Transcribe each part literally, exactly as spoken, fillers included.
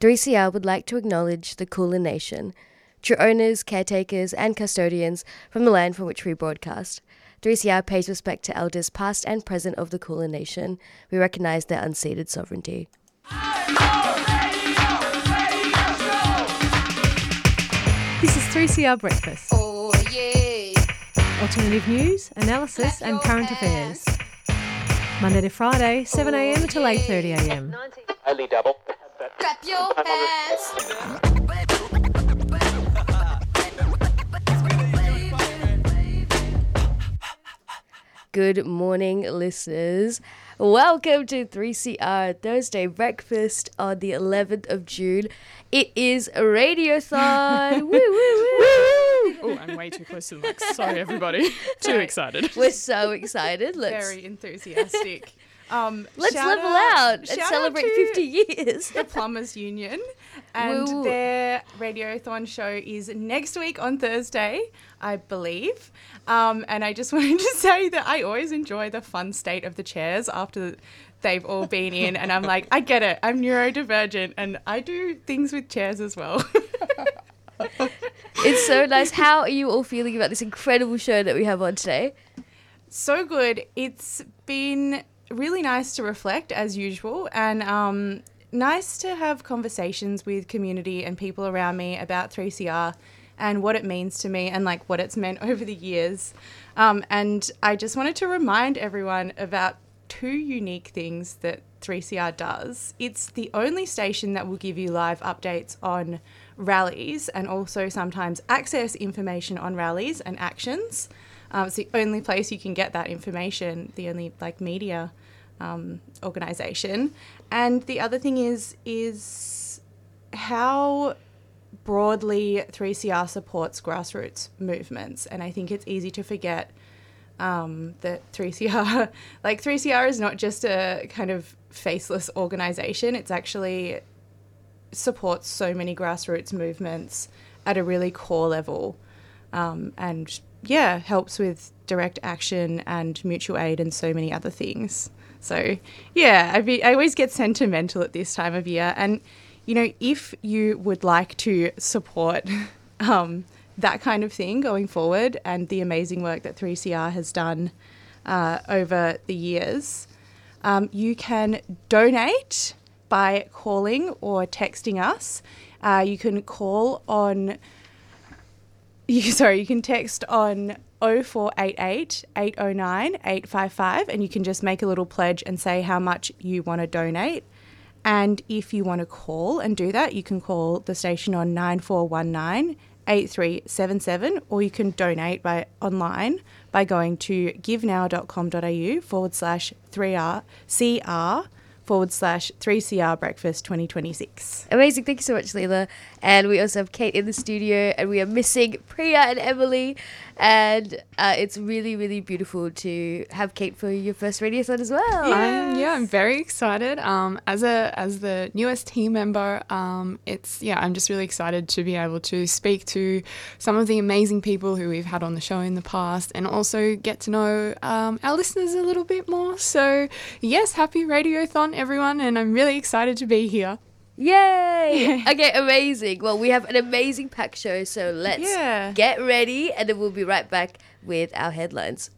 three C R would like to acknowledge the Kulin Nation, true owners, caretakers and custodians from the land from which we broadcast. three C R pays respect to elders past and present of the Kulin Nation. We recognise their unceded sovereignty. This is three C R Breakfast. Oh yeah. Alternative news, analysis Clap and your current hands. affairs. Monday to Friday, seven a m till eight thirty a m. Only double. Clap your hands. Good morning, listeners. Welcome to three C R Thursday Breakfast on the eleventh of June. It is a radiothon. Woo, woo, woo. Oh, I'm way too close to the mic. Sorry, everybody. Too excited. We're so excited. Let's Very enthusiastic. Um, let's shout level out- out and shout out celebrate to fifty years. the Plumbers Union, and Woo. their radiothon show is next week on Thursday, I believe. Um, and I just wanted to say that I always enjoy the fun state of the chairs after they've all been in, and I'm like, I get it. I'm neurodivergent, and I do things with chairs as well. It's so nice. How are you all feeling about this incredible show that we have on today? So good. It's been really nice to reflect as usual, and um, nice to have conversations with community and people around me about three C R and what it means to me and like what it's meant over the years. Um, and I just wanted to remind everyone about two unique things that three C R does. It's the only station that will give you live updates on rallies and also sometimes access information on rallies and actions. Um, it's the only place you can get that information, the only like media um, organisation. And the other thing is is how broadly three C R supports grassroots movements. And I think it's easy to forget um, that three C R, like three C R is not just a kind of faceless organisation. It's actually supports so many grassroots movements at a really core level. Um, and yeah, helps with direct action and mutual aid and so many other things. So yeah, I, be, I always get sentimental at this time of year. And, you know, if you would like to support um, that kind of thing going forward and the amazing work that three C R has done uh, over the years, um, you can donate by calling or texting us. Uh, you can call on... You, sorry, you can text on oh four eight eight, eight oh nine, eight five five and you can just make a little pledge and say how much you want to donate. And if you want to call and do that, you can call the station on nine four one nine, eight three seven seven, or you can donate by online by going to givenow.com.au forward slash 3R, CR forward slash 3CR Breakfast twenty twenty-six. Amazing. Thank you so much, Leela. And we also have Kate in the studio, and we are missing Priya and Emily. And uh, it's really, really beautiful to have Kate for your first radiothon as well. I'm, yeah, I'm very excited. Um, as a as the newest team member, um, it's yeah, I'm just really excited to be able to speak to some of the amazing people who we've had on the show in the past, and also get to know um, our listeners a little bit more. So yes, happy radiothon, everyone, and I'm really excited to be here. Yay! Okay, amazing. Well, we have an amazing packed show, so let's Yeah. get ready, and then we'll be right back with our headlines.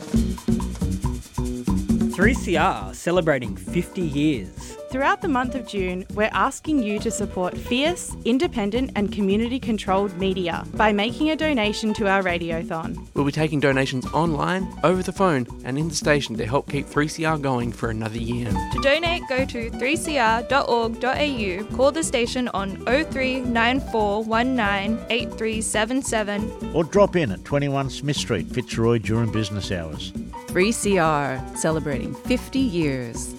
three C R celebrating fifty years. Throughout the month of June, we're asking you to support fierce, independent and community-controlled media by making a donation to our radiothon. We'll be taking donations online, over the phone, and in the station to help keep three C R going for another year. To donate, go to three c r dot org dot a u, call the station on oh three nine four one nine eight three seven seven. Or drop in at twenty-one Smith Street, Fitzroy during business hours. three C R, celebrating fifty years.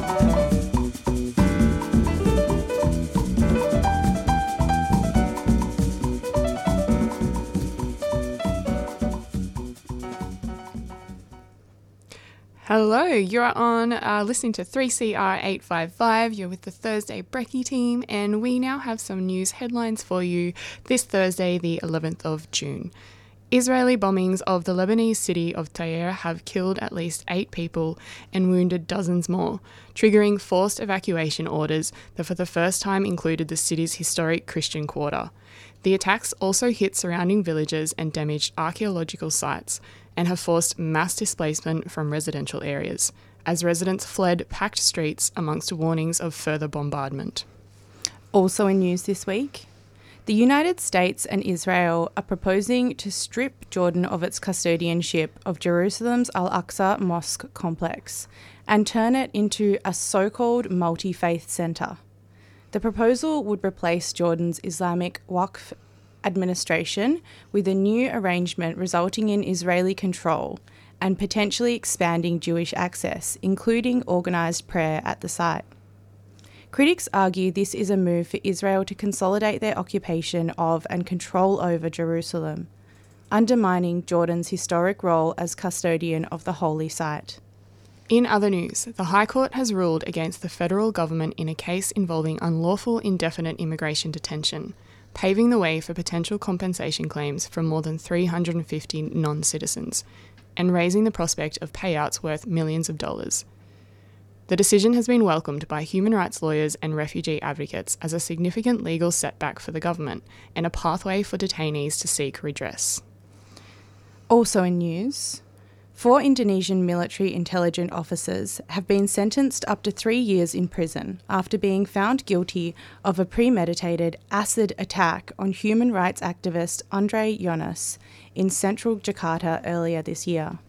Hello, you're on uh, listening to three C R eight five five. You're with the Thursday Brekkie team, and we now have some news headlines for you this Thursday, the eleventh of June. Israeli bombings of the Lebanese city of Tyre have killed at least eight people and wounded dozens more, triggering forced evacuation orders that for the first time included the city's historic Christian quarter. The attacks also hit surrounding villages and damaged archaeological sites and have forced mass displacement from residential areas, as residents fled packed streets amongst warnings of further bombardment. Also in news this week, the United States and Israel are proposing to strip Jordan of its custodianship of Jerusalem's Al-Aqsa Mosque complex and turn it into a so-called multi-faith centre. The proposal would replace Jordan's Islamic Waqf administration with a new arrangement resulting in Israeli control and potentially expanding Jewish access, including organised prayer at the site. Critics argue this is a move for Israel to consolidate their occupation of and control over Jerusalem, undermining Jordan's historic role as custodian of the holy site. In other news, the High Court has ruled against the federal government in a case involving unlawful indefinite immigration detention, paving the way for potential compensation claims from more than three hundred fifty non-citizens, and raising the prospect of payouts worth millions of dollars. The decision has been welcomed by human rights lawyers and refugee advocates as a significant legal setback for the government and a pathway for detainees to seek redress. Also in news, four Indonesian military intelligence officers have been sentenced up to three years in prison after being found guilty of a premeditated acid attack on human rights activist Andre Yonas in central Jakarta earlier this year.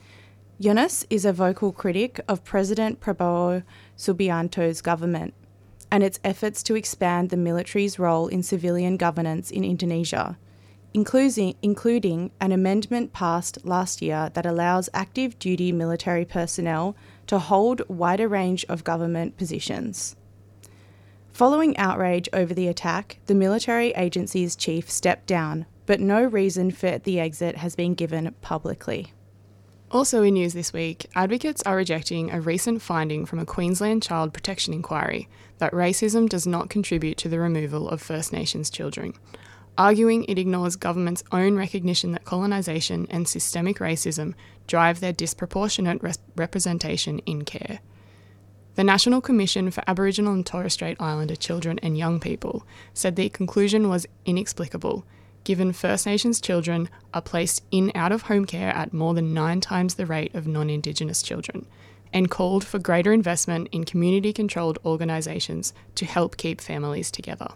Yonas is a vocal critic of President Prabowo Subianto's government and its efforts to expand the military's role in civilian governance in Indonesia, including, including an amendment passed last year that allows active duty military personnel to hold wider range of government positions. Following outrage over the attack, the military agency's chief stepped down, but no reason for the exit has been given publicly. Also in news this week, advocates are rejecting a recent finding from a Queensland child protection inquiry that racism does not contribute to the removal of First Nations children, arguing it ignores government's own recognition that colonisation and systemic racism drive their disproportionate res- representation in care. The National Commission for Aboriginal and Torres Strait Islander Children and Young People said the conclusion was inexplicable, given First Nations children are placed in out-of-home care at more than nine times the rate of non-Indigenous children, and called for greater investment in community-controlled organisations to help keep families together.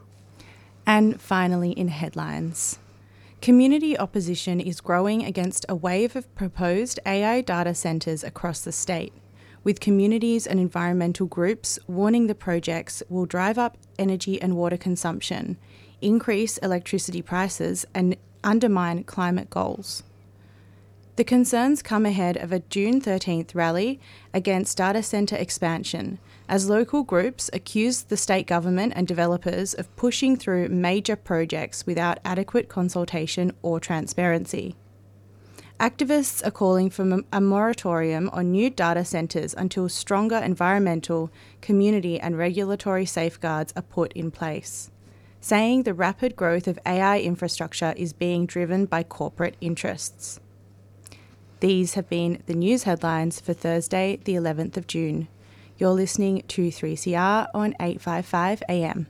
And finally, in headlines, community opposition is growing against a wave of proposed A I data centres across the state, with communities and environmental groups warning the projects will drive up energy and water consumption, increase electricity prices and undermine climate goals. The concerns come ahead of a June thirteenth rally against data centre expansion, as local groups accuse the state government and developers of pushing through major projects without adequate consultation or transparency. Activists are calling for a moratorium on new data centres until stronger environmental, community and regulatory safeguards are put in place, saying the rapid growth of A I infrastructure is being driven by corporate interests. These have been the news headlines for Thursday, the eleventh of June. You're listening to three C R on eight fifty-five A M.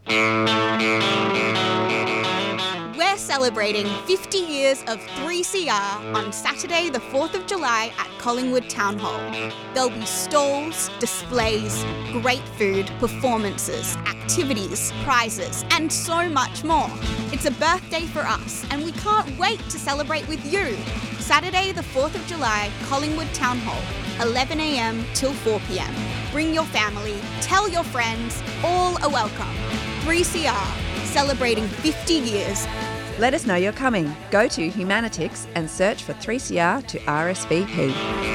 We're celebrating fifty years of three C R on Saturday the fourth of July at Collingwood Town Hall. There'll be stalls, displays, great food, performances, activities, prizes, and so much more. It's a birthday for us, and we can't wait to celebrate with you. Saturday the fourth of July, Collingwood Town Hall, eleven a m till four p m. Bring your family, tell your friends, all are welcome. three C R, celebrating fifty years. Let us know you're coming. Go to Humanitix and search for three C R to R S V P.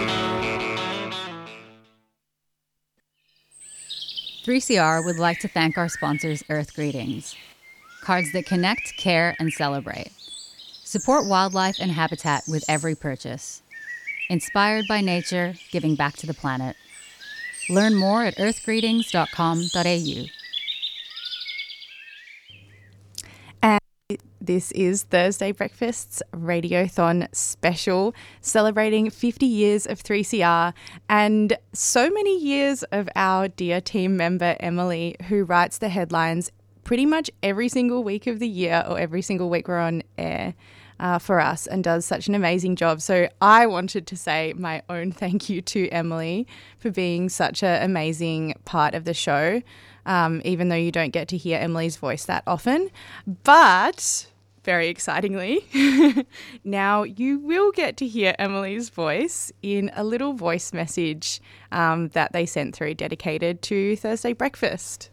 three C R would like to thank our sponsors, Earth Greetings. Cards that connect, care, and celebrate. Support wildlife and habitat with every purchase. Inspired by nature, giving back to the planet. Learn more at earth greetings dot com dot a u. This is Thursday Breakfast's Radiothon special, celebrating fifty years of three C R and so many years of our dear team member Emily, who writes the headlines pretty much every single week of the year or every single week we're on air. Uh, for us and does such an amazing job. So I wanted to say my own thank you to Emily for being such an amazing part of the show, um, even though you don't get to hear Emily's voice that often. But very excitingly, now you will get to hear Emily's voice in a little voice message um, that they sent through dedicated to Thursday Breakfast.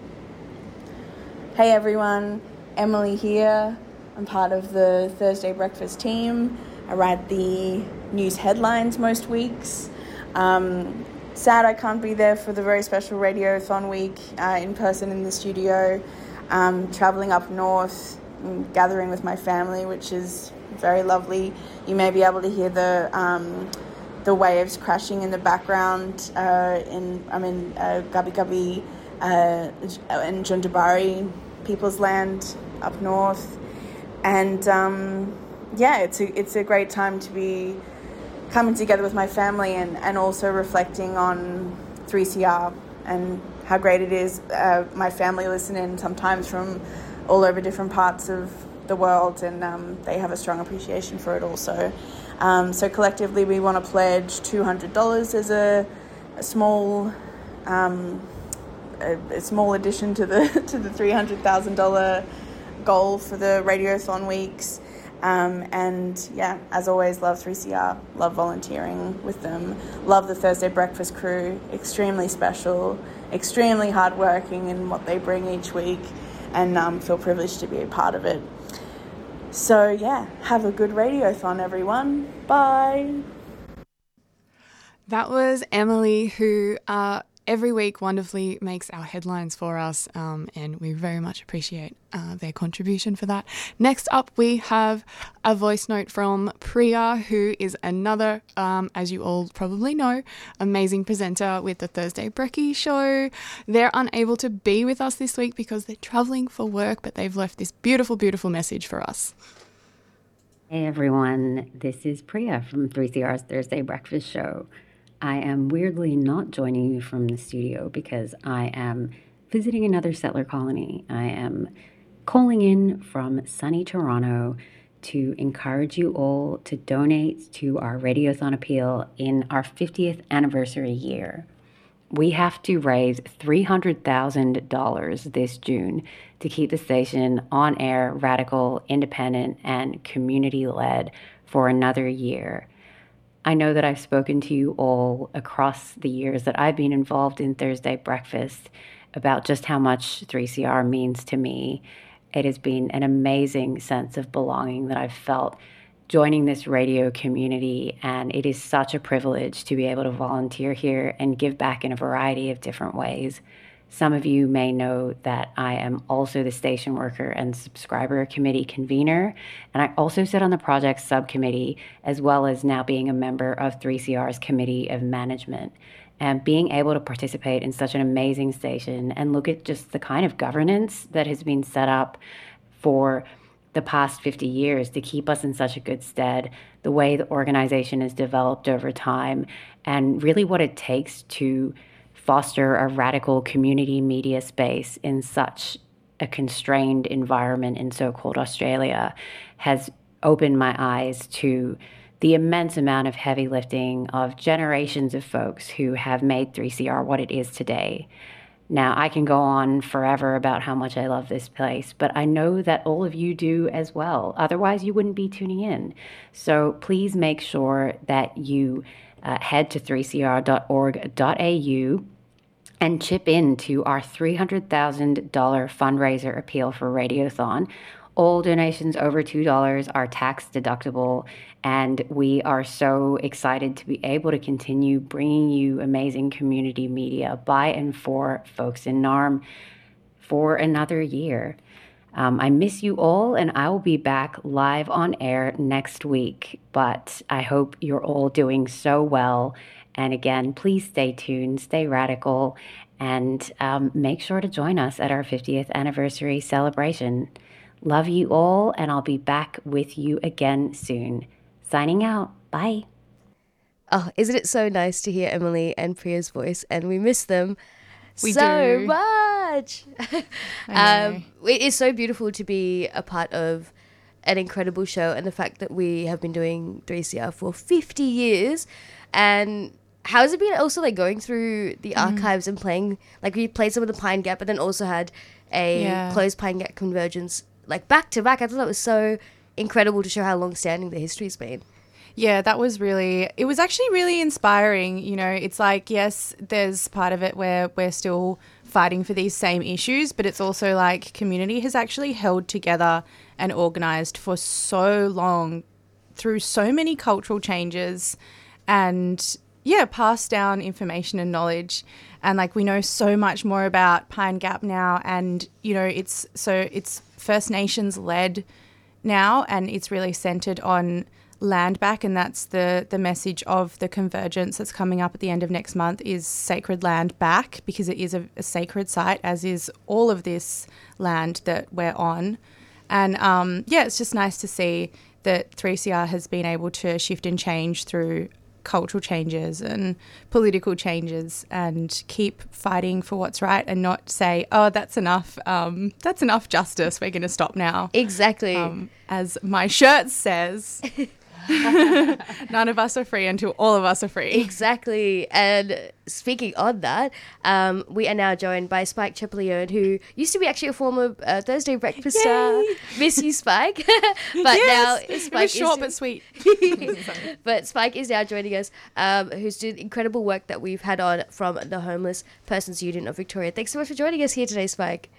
Hey everyone, Emily here. I'm part of the Thursday Breakfast team. I write the news headlines most weeks. Um, sad I can't be there for the very special Radiothon week uh, in person in the studio. Um, travelling up north, and gathering with my family, which is very lovely. You may be able to hear the um, the waves crashing in the background. Uh, in I'm in uh, Gubbi Gubbi uh, in Jundabari, People's Land up north. And um, yeah, it's a, it's a great time to be coming together with my family and, and also reflecting on three C R and how great it is. Uh, my family listen in sometimes from all over different parts of the world, and um, they have a strong appreciation for it also. Um, so collectively we want to pledge two hundred dollars as a, a small um, a, a small addition to the to the three hundred thousand dollars goal for the Radiothon weeks. Um, and yeah, as always, love three C R, love volunteering with them, love the Thursday Breakfast crew, extremely special, extremely hardworking in what they bring each week, and um, feel privileged to be a part of it. So yeah, have a good Radiothon, everyone. Bye. That was Emily, who uh, every week wonderfully makes our headlines for us, um, and we very much appreciate uh, their contribution for that. Next up, we have a voice note from Priya, who is another, um, as you all probably know, amazing presenter with the Thursday Brekkie show. They're unable to be with us this week because they're travelling for work, but they've left this beautiful, beautiful message for us. Hey everyone, this is Priya from three C R's Thursday Breakfast show. I am weirdly not joining you from the studio because I am visiting another settler colony. I am calling in from sunny Toronto to encourage you all to donate to our Radiothon appeal in our fiftieth anniversary year. We have to raise three hundred thousand dollars this June to keep the station on air, radical, independent, and community-led for another year. I know that I've spoken to you all across the years that I've been involved in Thursday Breakfast about just how much three C R means to me. It has been an amazing sense of belonging that I've felt joining this radio community, and it is such a privilege to be able to volunteer here and give back in a variety of different ways. Some of you may know that I am also the station worker and subscriber committee convener, and I also sit on the project subcommittee, as well as now being a member of three C R's Committee of Management. And being able to participate in such an amazing station and look at just the kind of governance that has been set up for the past fifty years to keep us in such a good stead, the way the organization has developed over time, and really what it takes to foster a radical community media space in such a constrained environment in so-called Australia has opened my eyes to the immense amount of heavy lifting of generations of folks who have made three C R what it is today. Now, I can go on forever about how much I love this place, but I know that all of you do as well. Otherwise, you wouldn't be tuning in. So please make sure that you uh, head to three c r dot org dot a u and chip in to our three hundred thousand dollars fundraiser appeal for Radiothon. All donations over two dollars are tax deductible, and we are so excited to be able to continue bringing you amazing community media by and for folks in Naarm for another year. Um, I miss you all, and I will be back live on air next week, but I hope you're all doing so well. And again, please stay tuned, stay radical, and um, make sure to join us at our fiftieth anniversary celebration. Love you all, and I'll be back with you again soon. Signing out. Bye. Oh, isn't it so nice to hear Emily and Priya's voice? And we miss them We so do. much. I know. um, it is so beautiful to be a part of an incredible show, and the fact that we have been doing three C R for fifty years. And how has it been also like going through the Mm. archives and playing, like we played some of the Pine Gap, but then also had a Yeah. closed Pine Gap Convergence like back to back. I thought that was so incredible to show how long standing the history's been. Yeah, that was really, it was actually really inspiring. You know, it's like, yes, there's part of it where we're still fighting for these same issues, but it's also like community has actually held together and organised for so long through so many cultural changes and, yeah, passed down information and knowledge. And like we know so much more about Pine Gap now, and, you know, it's so it's First Nations led now, and it's really centred on land back, and that's the the message of the convergence that's coming up at the end of next month is sacred land back, because it is a, a sacred site, as is all of this land that we're on. And um, yeah, it's just nice to see that three C R has been able to shift and change through cultural changes and political changes and keep fighting for what's right, and not say, oh, that's enough, um, that's enough justice, we're going to stop now. Exactly. Um, as my shirt says, none of us are free until all of us are free. Exactly. And speaking on that, um, we are now joined by Spike Chepelion, who used to be actually a former uh, Thursday Breakfast star. Miss you, Spike. But Yes, now it Spike was short is but sweet. But Spike is now joining us, um, who's doing incredible work that we've had on from the Homeless Persons Union of Victoria. Thanks so much for joining us here today, Spike.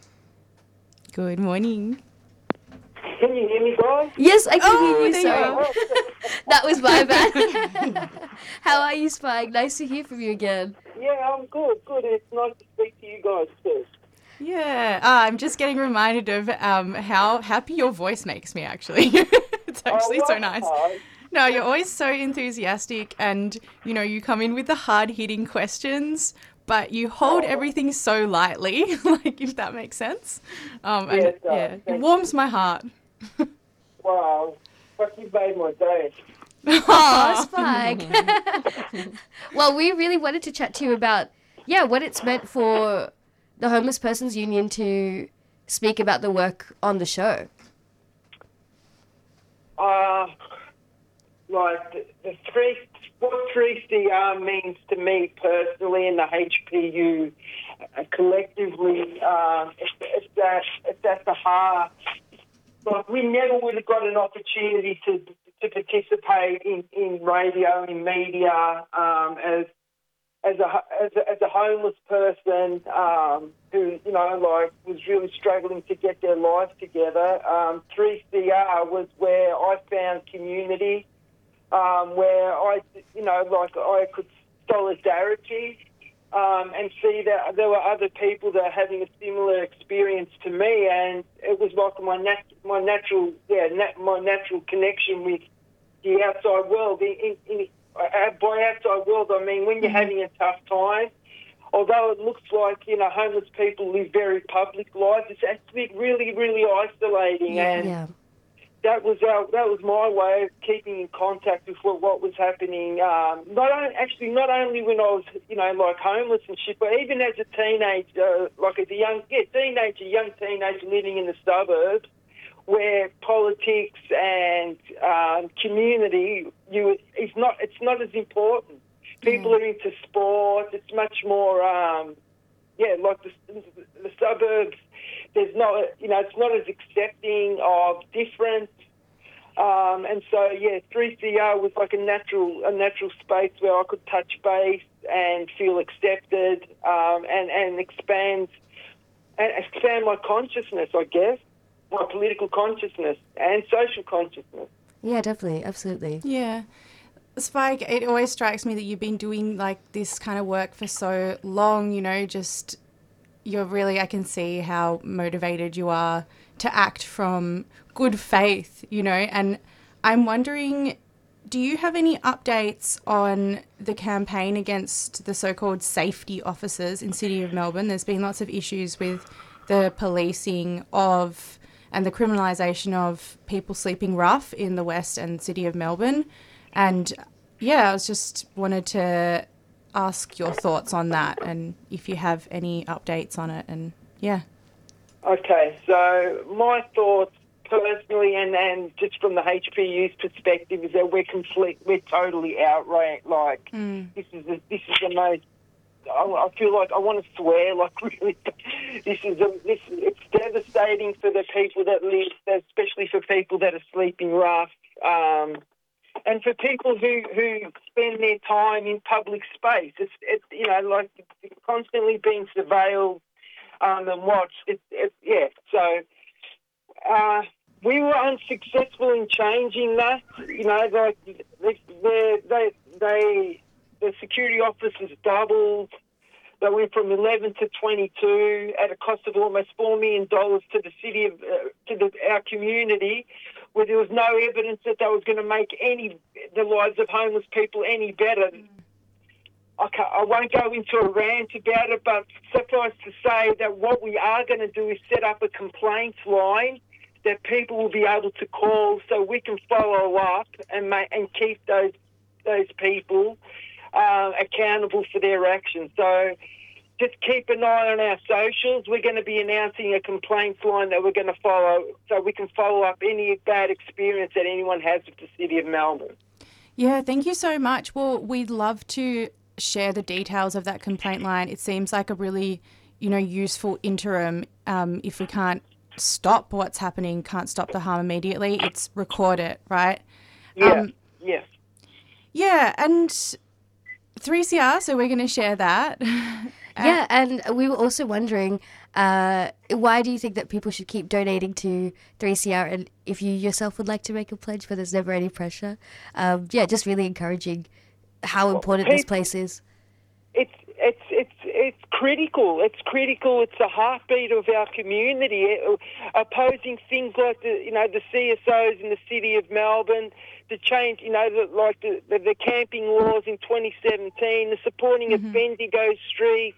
Good morning. Can you hear me, guys? Yes, I can Oh, hear you. there you Sorry. are. That was my bad. How are you, Spike? Nice to hear from you again. Yeah, I'm good, good. It's nice to speak to you guys first. Yeah, uh, I'm just getting reminded of um, how happy your voice makes me, actually. It's actually Oh, so well, nice. hi. No, you're always so enthusiastic, and, you know, you come in with the hard-hitting questions, but you hold everything so lightly, like, if that makes sense. Um, and, Yeah, it does. yeah, it Thank warms my heart. Wow, fuck, you made my day. Oh, Spike. Well, we really wanted to chat to you about, yeah, what it's meant for the Homeless Persons Union to speak about the work on the show. Uh, like, the, the three, what three C R means to me personally and the H P U uh, collectively, um, it's, it's, that, it's at the heart. Like, we never would have got an opportunity to to participate in, in radio, in media, um, as as a as a, as a homeless person um, who, you know, like was really struggling to get their life together. Um, three C R was where I found community, um, where I, you know, like I could solidarity. Um, and see that there were other people that are having a similar experience to me, and it was like my nat- my natural, yeah, nat- my natural connection with the outside world. In, in, in, uh, by outside world, I mean when you're having a tough time. Although it looks like, you know, homeless people live very public lives, it's actually really, really isolating. Yeah. and yeah. That was our, that was my way of keeping in contact with what, what was happening. Um, not only, actually, not only when I was, you know, like homeless and shit, but even as a teenager, like as a young, yeah, teenager, young teenager living in the suburbs, where politics and um, community, you, it's not, it's not as important. People are into sport. It's much more, um, yeah, like the, the suburbs. There's not, you know, it's not as accepting of difference, um, and so yeah, three C R was like a natural, a natural space where I could touch base and feel accepted, um, and and expand, and expand my consciousness, I guess, my political consciousness and social consciousness. Yeah, definitely, absolutely. Yeah. Spike, it always strikes me that you've been doing like this kind of work for so long, you know, just you're really, I can see how motivated you are to act from good faith, you know, and I'm wondering, do you have any updates on the campaign against the so-called safety officers in City of Melbourne? There's been lots of issues with the policing of and the criminalisation of people sleeping rough in the West and City of Melbourne. And yeah, I was just wanted to ask your thoughts on that and if you have any updates on it. And yeah. Okay, so my thoughts personally, and, and just from the H P U's perspective, is that we're complete, we're totally outright. Like Mm. this is the, this is the most. I, I feel like I want to swear. Like really, this is a, this. It's devastating for the people that live, especially for people that are sleeping rough, um, and for people who, who spend their time in public space. It's it's you know like constantly being surveilled um, and watched. It's it, yeah. So. Uh, We were unsuccessful in changing that. You know, like they, they, they, the security officers doubled. They went from eleven to twenty-two at a cost of almost four million dollars to the city of uh, to the, our community, where there was no evidence that that was going to make any the lives of homeless people any better. I, can't, I won't go into a rant about it, but suffice to say that what we are going to do is set up a complaints line that people will be able to call, so we can follow up and ma- and keep those those people uh, accountable for their actions. So just keep an eye on our socials. We're going to be announcing a complaints line that we're going to follow, so we can follow up any bad experience that anyone has with the City of Melbourne. Yeah, thank you so much. Well, we'd love to share the details of that complaint line. It seems like a really, you know, useful interim um, if we can't stop what's happening, can't stop the harm immediately, it's record it, right? Yeah, um, yeah. Yeah, and three C R, so we're going to share that. Yeah, and we were also wondering, uh, why do you think that people should keep donating to three C R, and if you yourself would like to make a pledge, but there's never any pressure. Um, yeah, just really encouraging how important Well, this place is. It's it's it's it's critical. It's critical. It's the heartbeat of our community. It, opposing things like the you know the C S Os in the City of Melbourne, the change you know the, like the, the the camping laws in twenty seventeen, the supporting Mm-hmm. of Bendigo Street,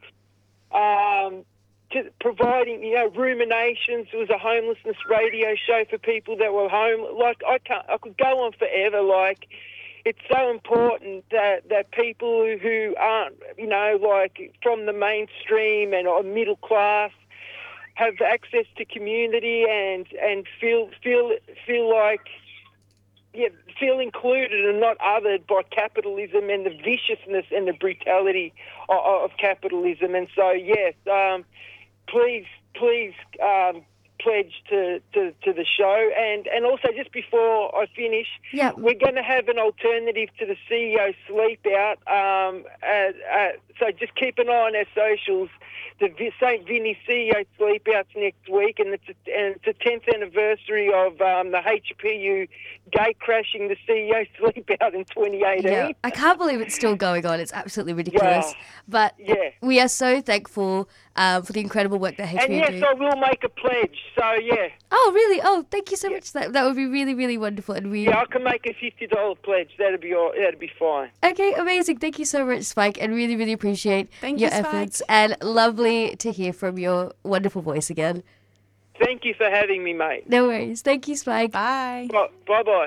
um, to providing you know ruminations. It was a homelessness radio show for people that were home. Like I can't, I could go on forever. Like. It's so important that, that people who aren't, you know, like from the mainstream and or middle class have access to community and, and feel feel feel like yeah feel included and not othered by capitalism and the viciousness and the brutality of, of capitalism. And so yes, um, please please. Um, pledge to, to, to the show. And, and also, just before I finish, yeah. we're going to have an alternative to the C E O sleep out. Um, uh, uh, so just keep an eye on our socials. The Saint Vinny C E O sleep out's next week, and it's a, and it's the tenth anniversary of um, the H P U gate crashing the C E O sleep out in twenty eighteen. Yeah, I can't believe it's still going on. It's absolutely ridiculous. Yeah. But yeah. we are so thankful um, for the incredible work that H P U And yes, do. I will make a pledge. So yeah. Oh, really? Oh, thank you so much. That that would be really, really wonderful. And we Yeah, I can make a fifty dollar pledge. That'd be all. That'd be fine. Okay, amazing. Thank you so much, Spike, and really, really appreciate Thank your you, Spike. efforts. And lovely to hear from your wonderful voice again. Thank you for having me, mate. No worries. Thank you, Spike. Bye. Bye bye.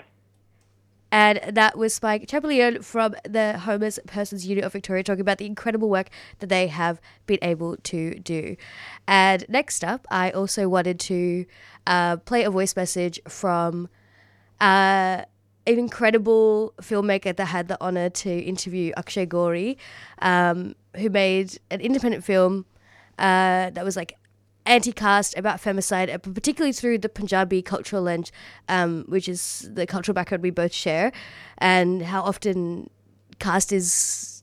And that was Spike Champollion from the Homeless Persons Unit of Victoria talking about the incredible work that they have been able to do. And next up, I also wanted to uh, play a voice message from uh, an incredible filmmaker that had the honour to interview Akshay Gori, um, who made an independent film uh, that was like anti-caste, about femicide, but particularly through the Punjabi cultural lens, um, which is the cultural background we both share, and how often caste is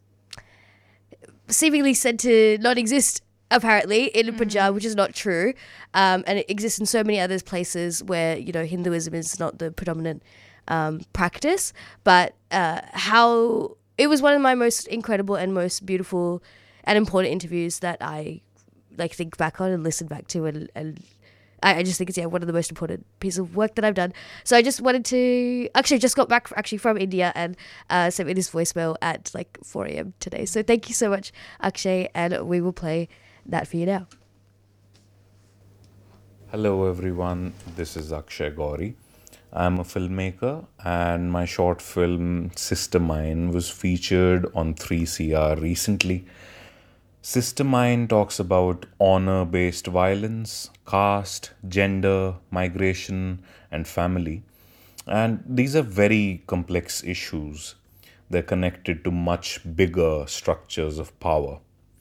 seemingly said to not exist, apparently, in mm-hmm. Punjab, which is not true, um, and it exists in so many other places where, you know, Hinduism is not the predominant um, practice, but uh, how it was one of my most incredible and most beautiful and important interviews that I like think back on and listen back to, and, and I, I just think it's yeah one of the most important pieces of work that I've done. So I just wanted to actually just got back actually from India and uh, sent me this voicemail at like four a.m. today. So thank you so much, Akshay, and we will play that for you now. Hello everyone, this is Akshay Gauri. I'm a filmmaker and my short film Sister Mine was featured on three C R recently. Sister Mine talks about honor-based violence, caste, gender, migration and family. And these are very complex issues. They're connected to much bigger structures of power.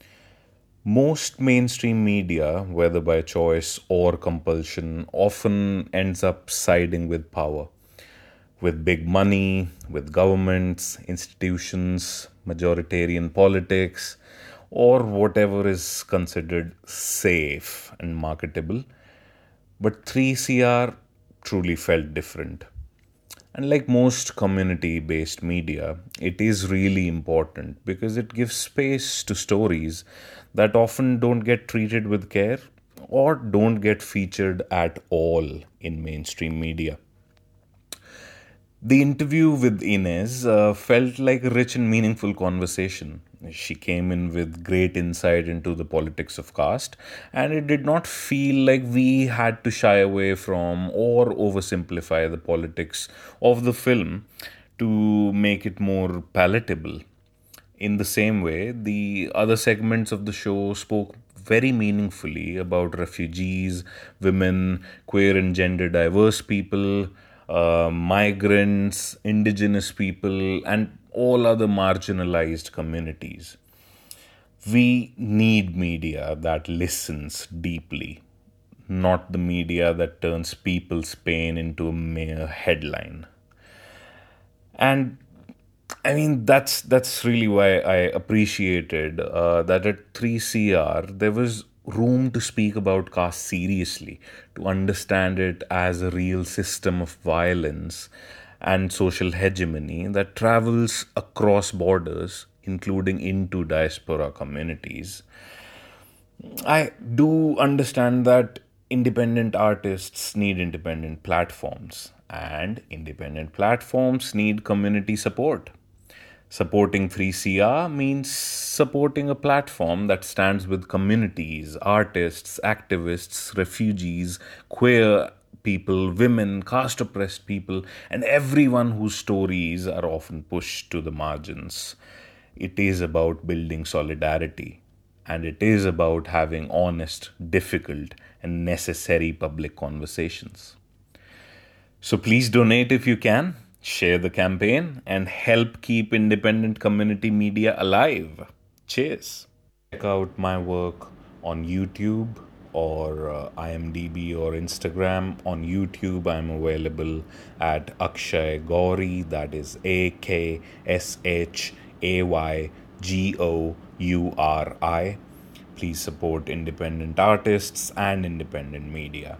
Most mainstream media, whether by choice or compulsion, often ends up siding with power, with big money, with governments, institutions, majoritarian politics, or whatever is considered safe and marketable. But three C R truly felt different. And like most community-based media, it is really important because it gives space to stories that often don't get treated with care or don't get featured at all in mainstream media. The interview with Inez uh, felt like a rich and meaningful conversation. She came in with great insight into the politics of caste, and it did not feel like we had to shy away from or oversimplify the politics of the film to make it more palatable. In the same way, the other segments of the show spoke very meaningfully about refugees, women, queer and gender diverse people, uh, migrants, indigenous people, and all other marginalized communities. We need media that listens deeply, not the media that turns people's pain into a mere headline. And I mean, that's that's really why I appreciated uh, that at three C R there was room to speak about caste seriously, to understand it as a real system of violence and social hegemony that travels across borders, including into diaspora communities. I do understand that independent artists need independent platforms, and independent platforms need community support. Supporting three C R means supporting a platform that stands with communities, artists, activists, refugees, queer people, women, caste oppressed people, and everyone whose stories are often pushed to the margins. It is about building solidarity, and it is about having honest, difficult, and necessary public conversations. So please donate if you can. Share the campaign and help keep independent community media alive. Cheers. Check out my work on YouTube or uh, IMDb or Instagram. On YouTube, I'm available at Akshay Gauri, that is A K S H A Y G O U R I. Please support independent artists and independent media.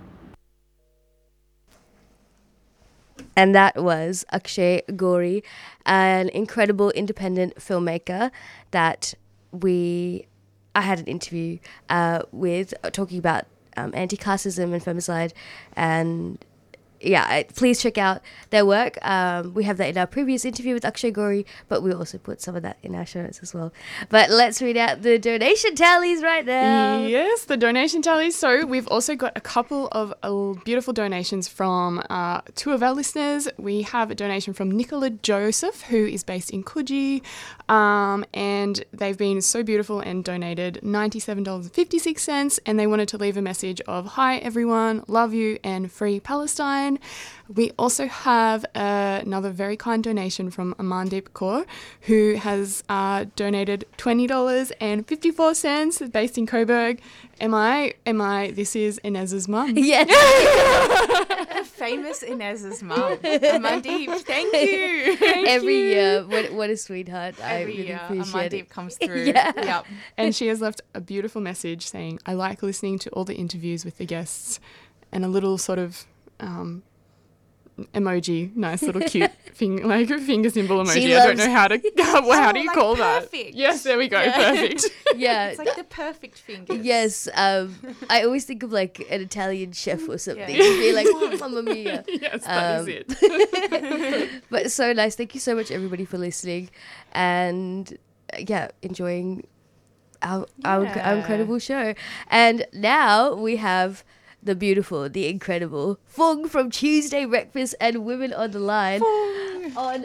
And that was Akshay Gauri, an incredible independent filmmaker that we, I had an interview uh, with uh, talking about um, anti-casteism and femicide. And yeah, I- please check out their work. Um, we have that in our previous interview with Akshay Gauri, but we also put some of that in our show notes as well. But let's read out the donation tallies right now. Yes, the donation tallies. So we've also got a couple of uh, beautiful donations from uh, two of our listeners. We have a donation from Nicola Joseph, who is based in Coogee, um, and they've been so beautiful and donated ninety-seven dollars and fifty-six cents, and they wanted to leave a message of, "Hi everyone, love you and free Palestine." We also have uh, another very kind donation from Amandeep Kaur, who has uh, donated twenty dollars and fifty-four cents, based in Coburg. Am I, am I, this is Inez's mum. Yes. The famous Inez's mum. Amandeep, thank you. Thank Every you. year, what, what a sweetheart. I Every really year, appreciate Amandeep it. comes through. Yeah. Yep. And she has left a beautiful message saying, "I like listening to all the interviews with the guests," and a little sort of um, emoji, nice little cute thing, like a finger symbol emoji. She I don't loves- know how to, how, how do you like call that? perfect. Yes, there we go, Yeah. perfect. Yeah. It's like the perfect fingers. Yes, um, I always think of like an Italian chef or something. Yeah. You'd be like, oh, Mamma Mia. Yes, that Um, is it. But so nice. Thank you so much, everybody, for listening. And uh, yeah, enjoying our, our, our Yeah. incredible show. And now we have the beautiful, the incredible Fung from Tuesday Breakfast and Women on the Line Fung. on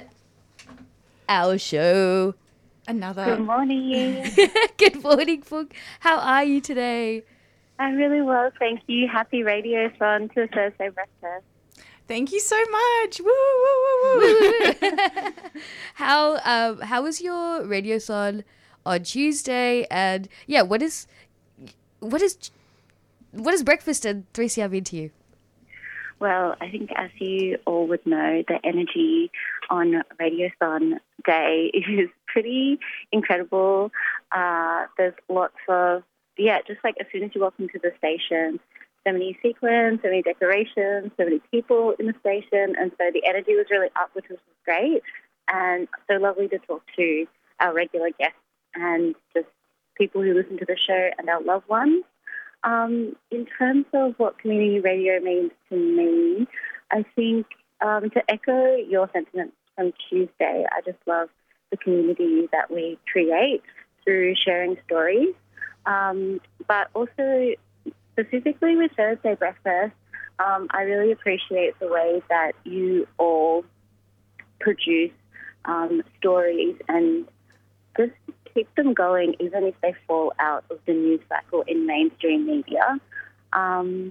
our show. Another. Good morning. Good morning, Fung. How are you today? I'm really well, thank you. Happy Radio Fun to Thursday Breakfast. Thank you so much. Woo, woo, woo, woo. how um how was your radiothon on Tuesday? And yeah, what is what is what is breakfast and three C R mean to you? Well, I think as you all would know, the energy on Radiothon Day is pretty incredible. Uh, there's lots of, yeah, just like as soon as you walk into the station, so many sequins, so many decorations, so many people in the station. And so the energy was really up, which was great. And so lovely to talk to our regular guests and just people who listen to the show and our loved ones. Um, in terms of what community radio means to me, I think um, to echo your sentiments from Tuesday, I just love the community that we create through sharing stories. Um, but also specifically with Thursday Breakfast, um, I really appreciate the way that you all produce um, stories and just keep them going even if they fall out of the news cycle in mainstream media. Um,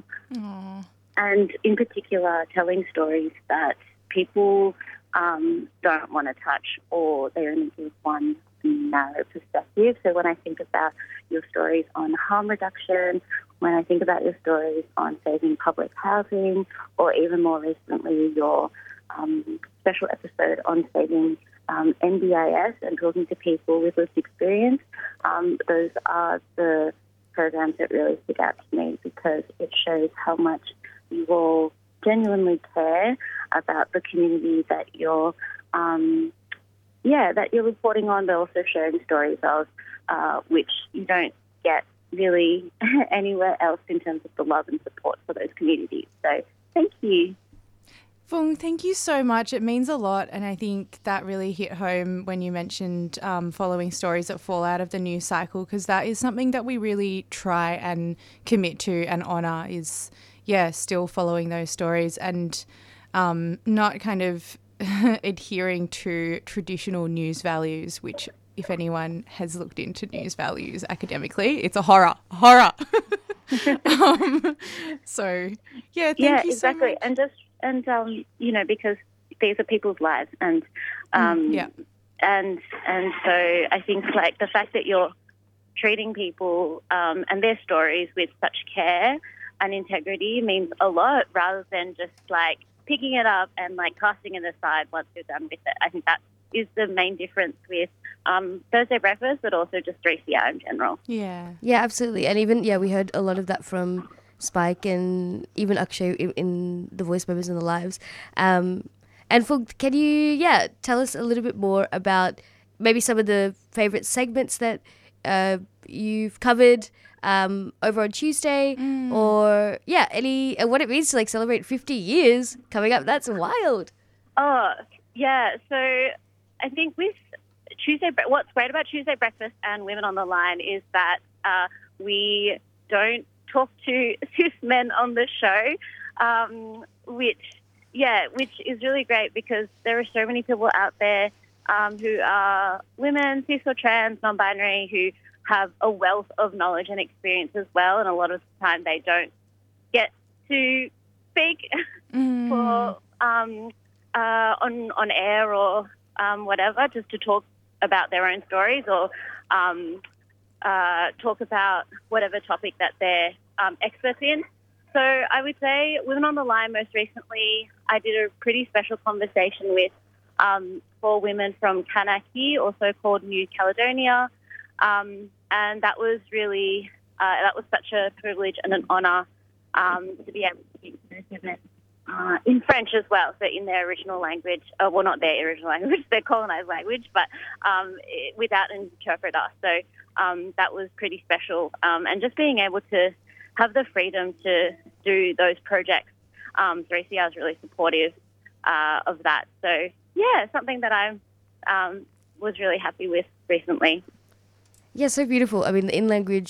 and in particular, telling stories that people um, don't want to touch or they only give one narrow perspective. So when I think about your stories on harm reduction, when I think about your stories on saving public housing, or even more recently your um, special episode on saving um, N D I S and talking to people with lived experience, um, those are the programs that really stick out to me because it shows how much you all genuinely care about the community that you're um, yeah, that you're reporting on, but also sharing stories of, uh, which you don't get really anywhere else in terms of the love and support for those communities. So thank you. Fung, thank you so much. It means a lot, and I think that really hit home when you mentioned um, following stories that fall out of the news cycle, because that is something that we really try and commit to and honour is, yeah, still following those stories and um, not kind of adhering to traditional news values, which if anyone has looked into news values academically, it's a horror, horror. um, so, yeah, thank yeah, you exactly. so much. And just, and, um, you know, because these are people's lives and, um, Mm, yeah. and, and so I think like the fact that you're treating people um, and their stories with such care and integrity means a lot rather than just like picking it up and like casting it aside once you're done with it. I think that is the main difference with um, Thursday Breakfast, but also just three C R in general. Yeah. Yeah, absolutely. And even, yeah, we heard a lot of that from Spike and even Akshay in, in the voice members in the lives. Um, and Fung, can you, yeah, tell us a little bit more about maybe some of the favourite segments that uh, you've covered um, over on Tuesday Mm. or, yeah, any, and what it means to like celebrate fifty years coming up. That's wild. Oh, yeah. So I think with Tuesday, Bre- what's great about Tuesday Breakfast and Women on the Line is that uh, we don't talk to cis men on the show, um, which, yeah, which is really great because there are so many people out there um, who are women, cis or trans, non-binary, who have a wealth of knowledge and experience as well, and a lot of the time they don't get to speak Mm. for um, uh, on on air or um, whatever, just to talk about their own stories or um, uh, talk about whatever topic that they're um, experts in. So I would say Women on the Line most recently, I did a pretty special conversation with um, four women from Kanaki, also called New Caledonia. Um, and that was really, uh, that was such a privilege and an honour um, to be able to speak to those women uh, in French as well, so in their original language, uh, well, not their original language, their colonised language, but um, it, without an interpreter. So um, that was pretty special. Um, and just being able to have the freedom to do those projects, um, three C R is really supportive uh, of that. So, yeah, something that I um, was really happy with recently. Yeah, so beautiful. I mean, the in-language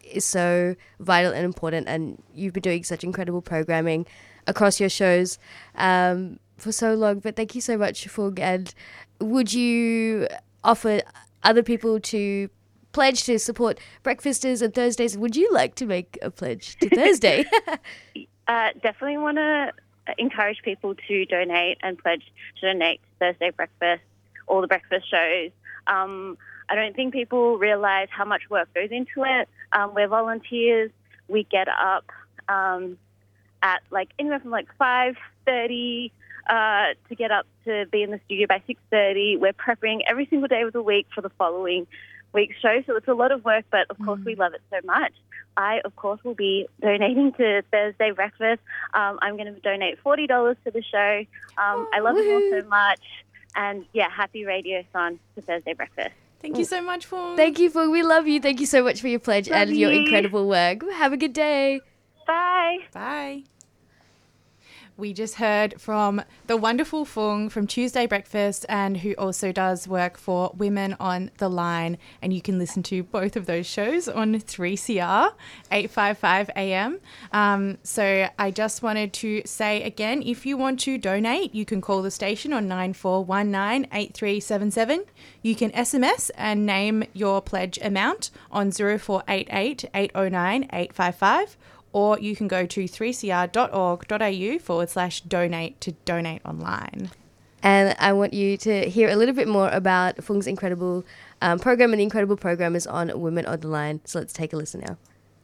is so vital and important, and you've been doing such incredible programming across your shows um, for so long. But thank you so much, Fung. And would you offer other people to pledge to support Breakfasters and Thursdays? Would you like to make a pledge to Thursday? uh, definitely want to encourage people to donate and pledge to donate to Thursday Breakfast, all the breakfast shows. Um, I don't think people realise how much work goes into it. Um, we're volunteers. We get up um, at like anywhere from like five thirty uh, to get up to be in the studio by six thirty. We're prepping every single day of the week for the following week's show. So it's a lot of work, but of course we love it so much. I, of course, will be donating to Thursday Breakfast. Um, I'm going to donate forty dollars to the show. Um, I love it all so much. And, yeah, happy Radiothon to Thursday Breakfast. Thank you so much, Fung. Thank you, Fung. We love you. Thank you so much for your pledge Love and your you. incredible work. Have a good day. Bye. Bye. We just heard from the wonderful Fung from Tuesday Breakfast, and who also does work for Women on the Line. And you can listen to both of those shows on three C R, eight fifty-five A M. Um, so I just wanted to say again, if you want to donate, you can call the station on nine four one nine, eight three seven seven. You can S M S and name your pledge amount on zero four eight eight, eight oh nine, eight five five. Or you can go to three c r dot org dot a u forward slash donate to donate online. And I want you to hear a little bit more about Fung's incredible um, program and the incredible programmers on Women on the Line. So let's take a listen now.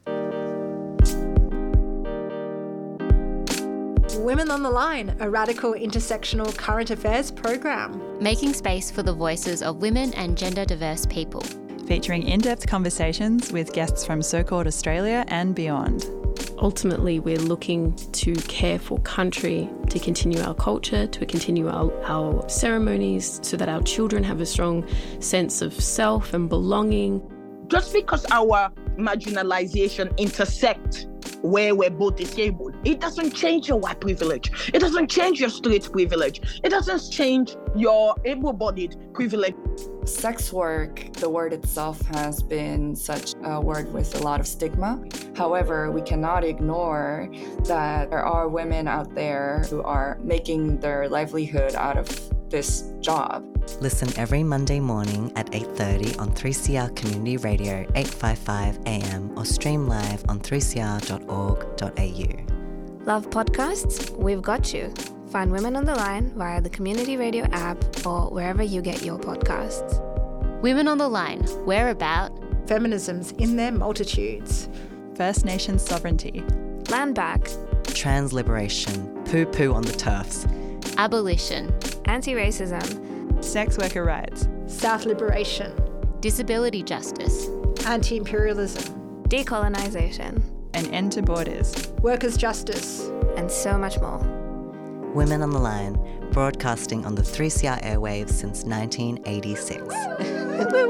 Women on the Line, a radical intersectional current affairs program. Making space for the voices of women and gender diverse people. Featuring in-depth conversations with guests from so-called Australia and beyond. Ultimately, we're looking to care for country, to continue our culture, to continue our, our ceremonies, so that our children have a strong sense of self and belonging. Just because our marginalization intersect where we're both disabled, it doesn't change your white privilege. It doesn't change your straight privilege. It doesn't change your able-bodied privilege. Sex work, the word itself has been such a word with a lot of stigma. However, we cannot ignore that there are women out there who are making their livelihood out of this job. Listen every Monday morning at eight thirty on three C R Community Radio eight fifty-five A M or stream live on three c r dot org dot a u. Love podcasts? We've got you. Find Women on the Line via the Community Radio app or wherever you get your podcasts. Women on the Line, we're about feminisms in their multitudes, First Nations sovereignty, land back, trans liberation, poo poo on the turfs, abolition, anti-racism, sex worker rights, South liberation, disability justice, anti-imperialism, decolonisation, an end to borders, workers' justice, and so much more. Women on the Line, broadcasting on the three C R airwaves since nineteen eighty-six. Woo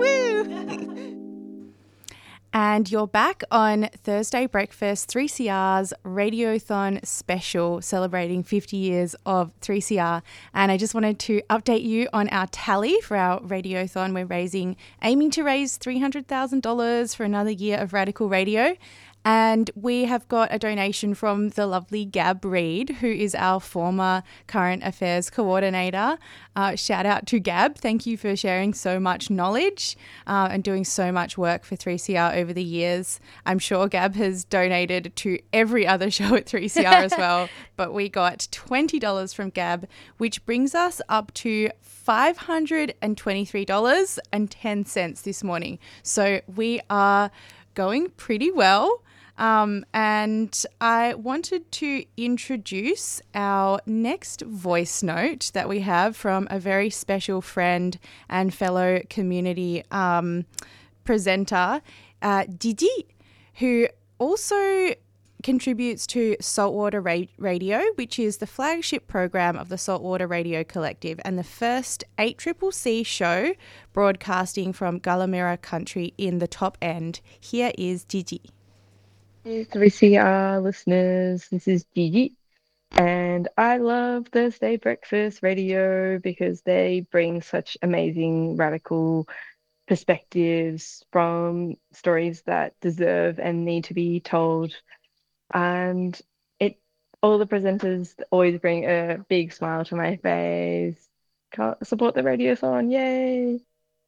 woo! And you're back on Thursday Breakfast, three C R's Radiothon special, celebrating fifty years of three C R. And I just wanted to update you on our tally for our Radiothon. We're raising, aiming to raise three hundred thousand dollars for another year of Radical Radio. And we have got a donation from the lovely Gab Reid, who is our former current affairs coordinator. Uh, shout out to Gab. Thank you for sharing so much knowledge uh, and doing so much work for three C R over the years. I'm sure Gab has donated to every other show at three C R as well. But we got twenty dollars from Gab, which brings us up to five hundred twenty-three dollars and ten cents this morning. So we are going pretty well. Um, and I wanted to introduce our next voice note that we have from a very special friend and fellow community um, presenter, uh, Didi, who also contributes to Saltwater Ra- Radio, which is the flagship program of the Saltwater Radio Collective and the first eight C C C show broadcasting from Gullamira country in the top end. Here is Didi. Hey three C R listeners, this is Gigi, and I love Thursday Breakfast Radio because they bring such amazing radical perspectives, from stories that deserve and need to be told. And it all the presenters always bring a big smile to my face. Can't support the Radiothon, yay!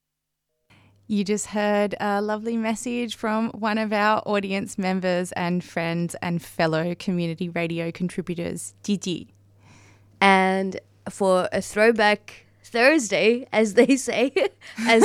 You just heard a lovely message from one of our audience members and friends and fellow community radio contributors, Gigi. And for a throwback Thursday, as they say, as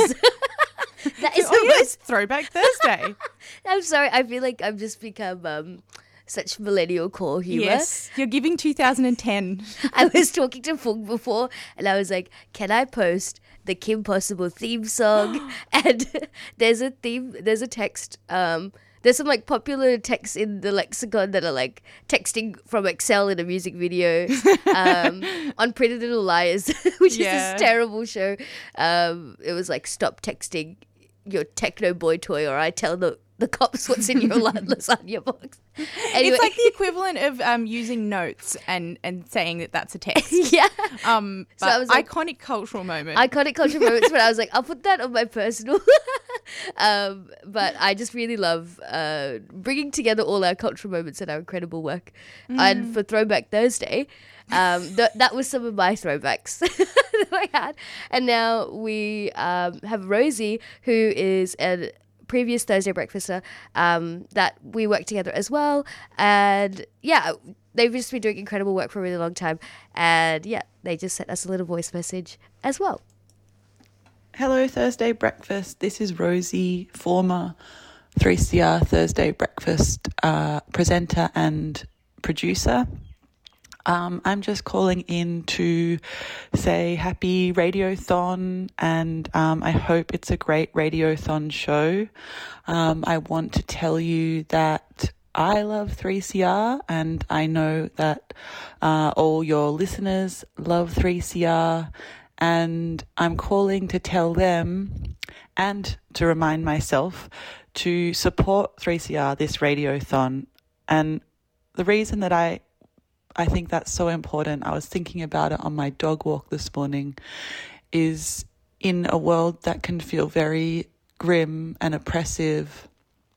that is oh, yes, Throwback Thursday. I'm sorry, I feel like I've just become um, such millennial core humor. Yes, you're giving two thousand ten. I was talking to Fung before, and I was like, "Can I post the Kim Possible theme song?" And there's a theme, there's a text. Um, there's some like popular texts in the lexicon that are like texting from Excel in a music video. Um, on Pretty Little Liars, which Yeah. is this terrible show. Um, it was like, "Stop texting your techno boy toy, or I tell the the cops what's in your la- lasagna box." Anyway. It's like the equivalent of um, using notes and, and saying that that's a text. Yeah. Um, So but I was like- iconic cultural moment. Iconic cultural moments, but I was like, I'll put that on my personal. um, but I just really love uh, bringing together all our cultural moments and our incredible work. Mm. And for Throwback Thursday, um, th- that was some of my throwbacks that I had. And now we um, have Rosie, who is a previous Thursday Breakfaster um, that we work together as well. And yeah, they've just been doing incredible work for a really long time. And yeah, they just sent us a little voice message as well. Hello, Thursday Breakfast. This is Rosie, former three C R Thursday Breakfast uh, presenter and producer. Um, I'm just calling in to say happy Radiothon, and um, I hope it's a great Radiothon show. Um, I want to tell you that I love three C R, and I know that uh, all your listeners love three C R, and I'm calling to tell them and to remind myself to support three C R this Radiothon. And the reason that I I think that's so important, I was thinking about it on my dog walk this morning, is in a world that can feel very grim and oppressive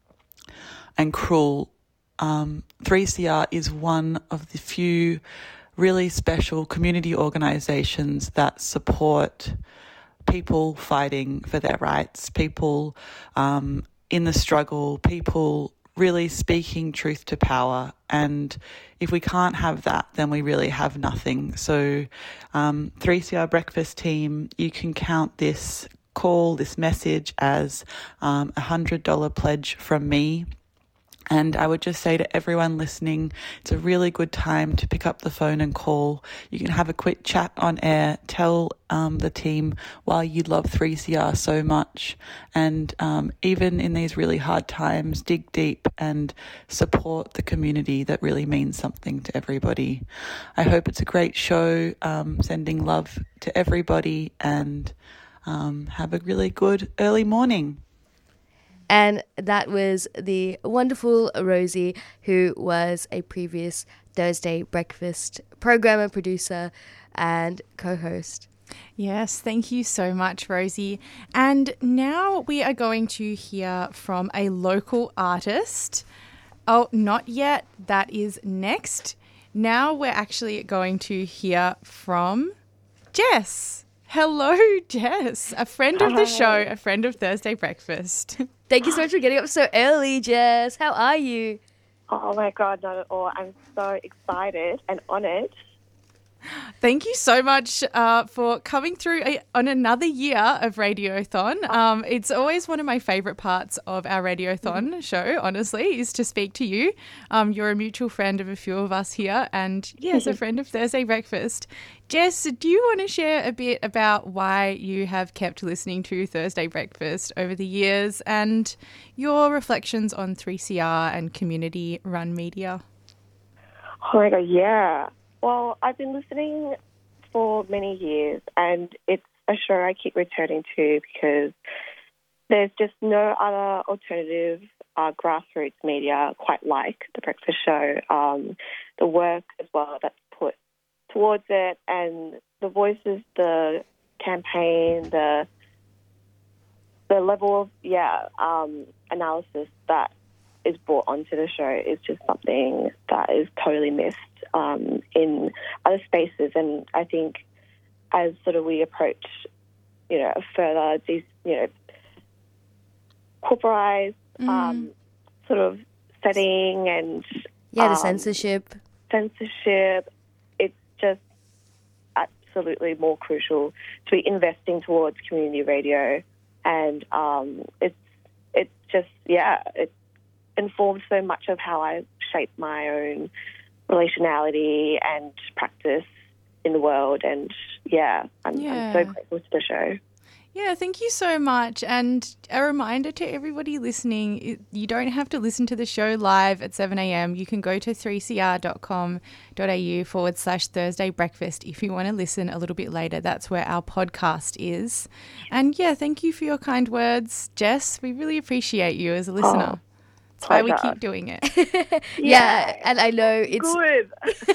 and cruel, um, three C R is one of the few really special community organisations that support people fighting for their rights, people um, in the struggle, people really speaking truth to power. And if we can't have that, then we really have nothing. So um, three C R Breakfast team, you can count this call, this message as um, a one hundred dollars pledge from me. And I would just say to everyone listening, it's a really good time to pick up the phone and call. You can have a quick chat on air, tell um, the team why you love three C R so much. And um, even in these really hard times, dig deep and support the community that really means something to everybody. I hope it's a great show, um, sending love to everybody, and um, have a really good early morning. And that was the wonderful Rosie, who was a previous Thursday Breakfast programmer, producer, and co-host. Yes, thank you so much, Rosie. And now we are going to hear from a local artist. Oh, not yet. That is next. Now we're actually going to hear from Jess. Hello, Jess, a friend of the show, a friend of Thursday Breakfast. Thank you so much for getting up so early, Jess. How are you? Oh my God, not at all. I'm so excited and honoured. Thank you so much uh, for coming through a, on another year of Radiothon. Um, it's always one of my favourite parts of our Radiothon mm-hmm. show, honestly, is to speak to you. Um, you're a mutual friend of a few of us here, and yes, a friend of Thursday Breakfast. Jess, do you want to share a bit about why you have kept listening to Thursday Breakfast over the years and your reflections on three C R and community-run media? Oh my God, yeah. Well, I've been listening for many years, and it's a show I keep returning to because there's just no other alternative uh, grassroots media quite like The Breakfast Show. Um, the work as well that's put towards it, and the voices, the campaign, the the level of, yeah, um, analysis that is brought onto the show is just something that is totally missed um, in other spaces. And I think as sort of we approach, you know, further these, you know, corporized Mm. um, sort of setting and Yeah, the um, censorship. censorship, it's just absolutely more crucial to be investing towards community radio, and um, it's it's just yeah, it informs so much of how I shape my own relationality and practice in the world, and yeah, I'm, Yeah. I'm so grateful to the show. Yeah, thank you so much. And a reminder to everybody listening, it- you don't have to listen to the show live at seven a.m. You can go to three c r dot com dot a u forward slash Thursday breakfast if you want to listen a little bit later. That's where our podcast is. And yeah, thank you for your kind words, Jess. We really appreciate you as a listener. Oh, That's why we pleasure. keep doing it. Yeah, and I know it's good.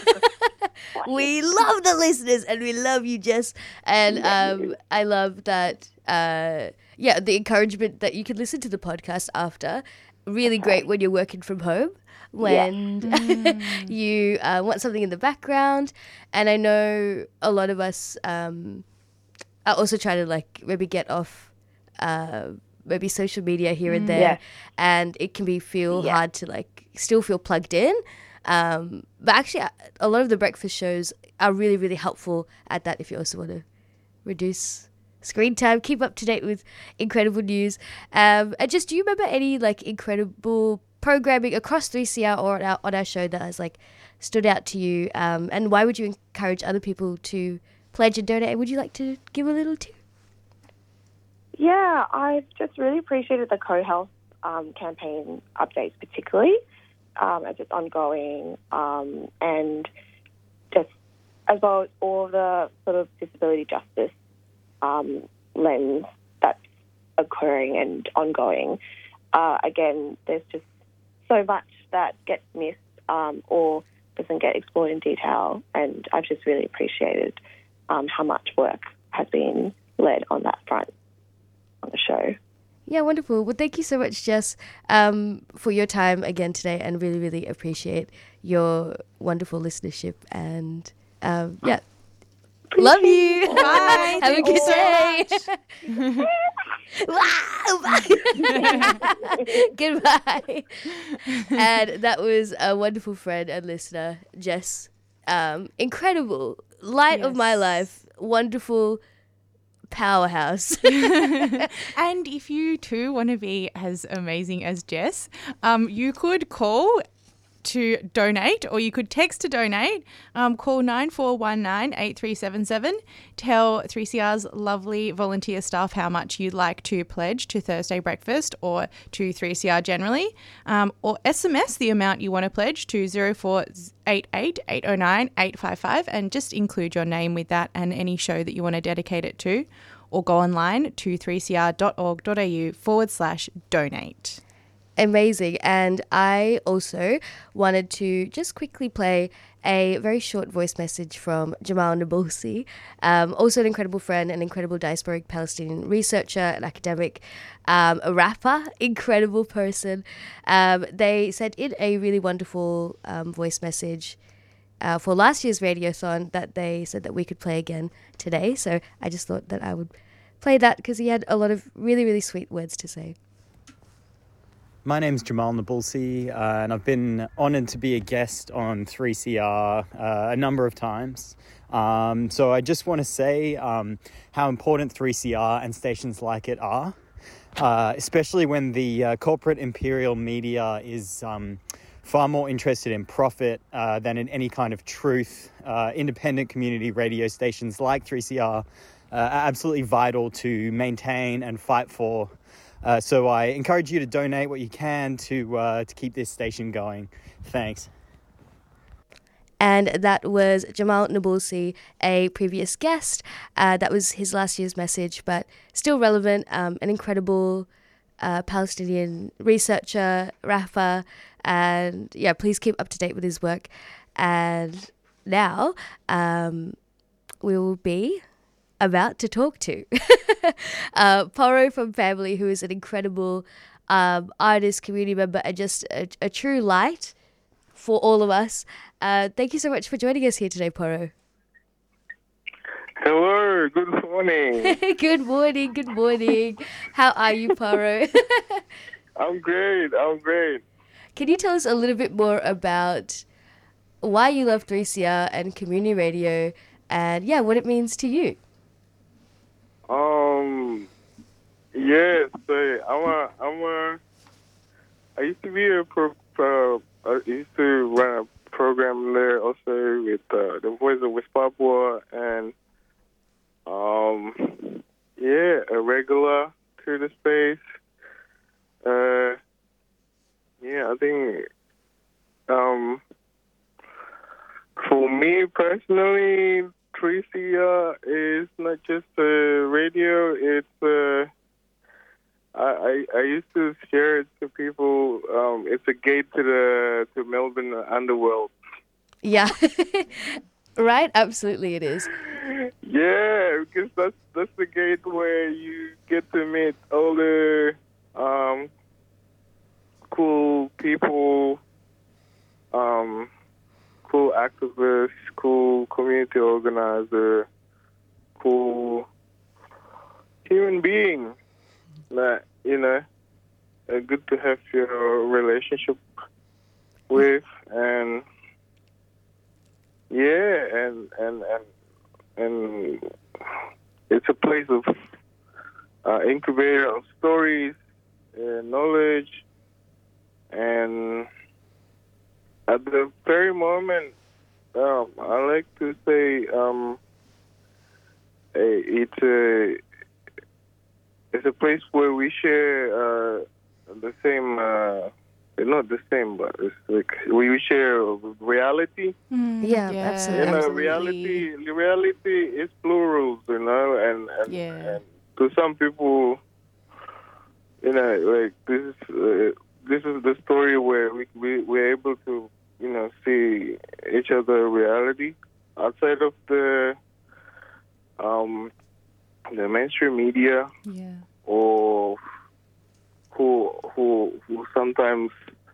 we love the listeners and we love you, Jess. And um, I love that, uh, yeah, the encouragement that you can listen to the podcast after. Really great when you're working from home, when Mm. you uh, want something in the background. And I know a lot of us um, are also trying to like maybe get off uh, maybe social media here and Mm. there. Yeah. And it can be feel Yeah. hard to like still feel plugged in. Um, but actually, a- a lot of the breakfast shows are really, really helpful at that if you also want to reduce screen time, keep up to date with incredible news. Um, and just, do you remember any like incredible programming across three C R or on our, on our show that has like stood out to you? Um, and why would you encourage other people to pledge and donate? Would you like to give a little tip? Yeah, I've just really appreciated the co-health um, campaign updates, particularly um, as it's ongoing, um, and just as well as all the sort of disability justice um, lens that's occurring and ongoing. Uh, again, there's just so much that gets missed um, or doesn't get explored in detail, and I've just really appreciated um, how much work has been led on that front on the show. Yeah, wonderful. Well, thank you so much, Jess, um, for your time again today, and really, really appreciate your wonderful listenership. And um, yeah, love you. Bye. Have a Thank good you so day. Wow, bye. Goodbye. And that was a wonderful friend and listener, Jess. Um, incredible, light of my Yes. life, wonderful powerhouse. And if you too want to be as amazing as Jess, um, you could call to donate, or you could text to donate. Um, call nine four one nine, eight three seven seven. Tell three C R's lovely volunteer staff how much you'd like to pledge to Thursday Breakfast or to three C R generally, um, or S M S the amount you want to pledge to zero four eight eight, eight oh nine, eight five five, and just include your name with that and any show that you want to dedicate it to, or go online to three c r dot org dot a u forward slash donate. Amazing. And I also wanted to just quickly play a very short voice message from Jamal Nabulsi, um, also an incredible friend, an incredible diasporic Palestinian researcher, an academic, um, a rapper, incredible person. Um, they sent in a really wonderful um, voice message uh, for last year's Radiothon that they said that we could play again today. So I just thought that I would play that because he had a lot of really, really sweet words to say. My name's Jamal Nabulsi, uh, and I've been honoured to be a guest on three C R uh, a number of times. Um, so I just want to say um, how important three C R and stations like it are, uh, especially when the uh, corporate imperial media is um, far more interested in profit uh, than in any kind of truth. Uh, independent community radio stations like three C R uh, are absolutely vital to maintain and fight for. Uh, so I encourage you to donate what you can to uh, to keep this station going. Thanks. And that was Jamal Nabulsi, a previous guest. Uh, that was his last year's message, but still relevant. Um, an incredible uh, Palestinian researcher, rapper, and yeah, please keep up to date with his work. And now um, we will be about to talk to. uh, Poro from Family, who is an incredible um, artist, community member, and just a, a true light for all of us. Uh, thank you so much for joining us here today, Poro. Hello, good morning. Good morning, good morning. How are you, Poro? I'm great, I'm great. Can you tell us a little bit more about why you love three C R and community radio and, yeah, what it means to you? Um, yes, so I'm a, I'm a, I used to be a, pro, uh, I used to run a program there also with uh, the Voice of West Papua and, um, yeah, a regular to the space. Uh, yeah, I think, um, for me personally, three C R is not just a radio, it's uh, I, I I used to share it to people. Um, it's a gate to the to Melbourne underworld. Yeah, right. Absolutely, it is. Yeah, because that's that's the gate where you get to meet all the um, cool people, um, cool activists, cool community organizer, cool human being that, you know, are good to have your relationship with, and yeah, and and and and it's a place of uh, incubator of stories, uh, knowledge, and at the very moment, um, I like to say um, it's a it's a place where we share uh, the same, uh, not the same, but it's like we share reality. Mm, yeah, yeah, absolutely. You know, absolutely. reality, reality is plurals, you know, and and, Yeah. and to some people, you know, like this is uh, this is the story where we we we're able to, you know, see each other reality outside of the um the mainstream media, Yeah. or who who who sometimes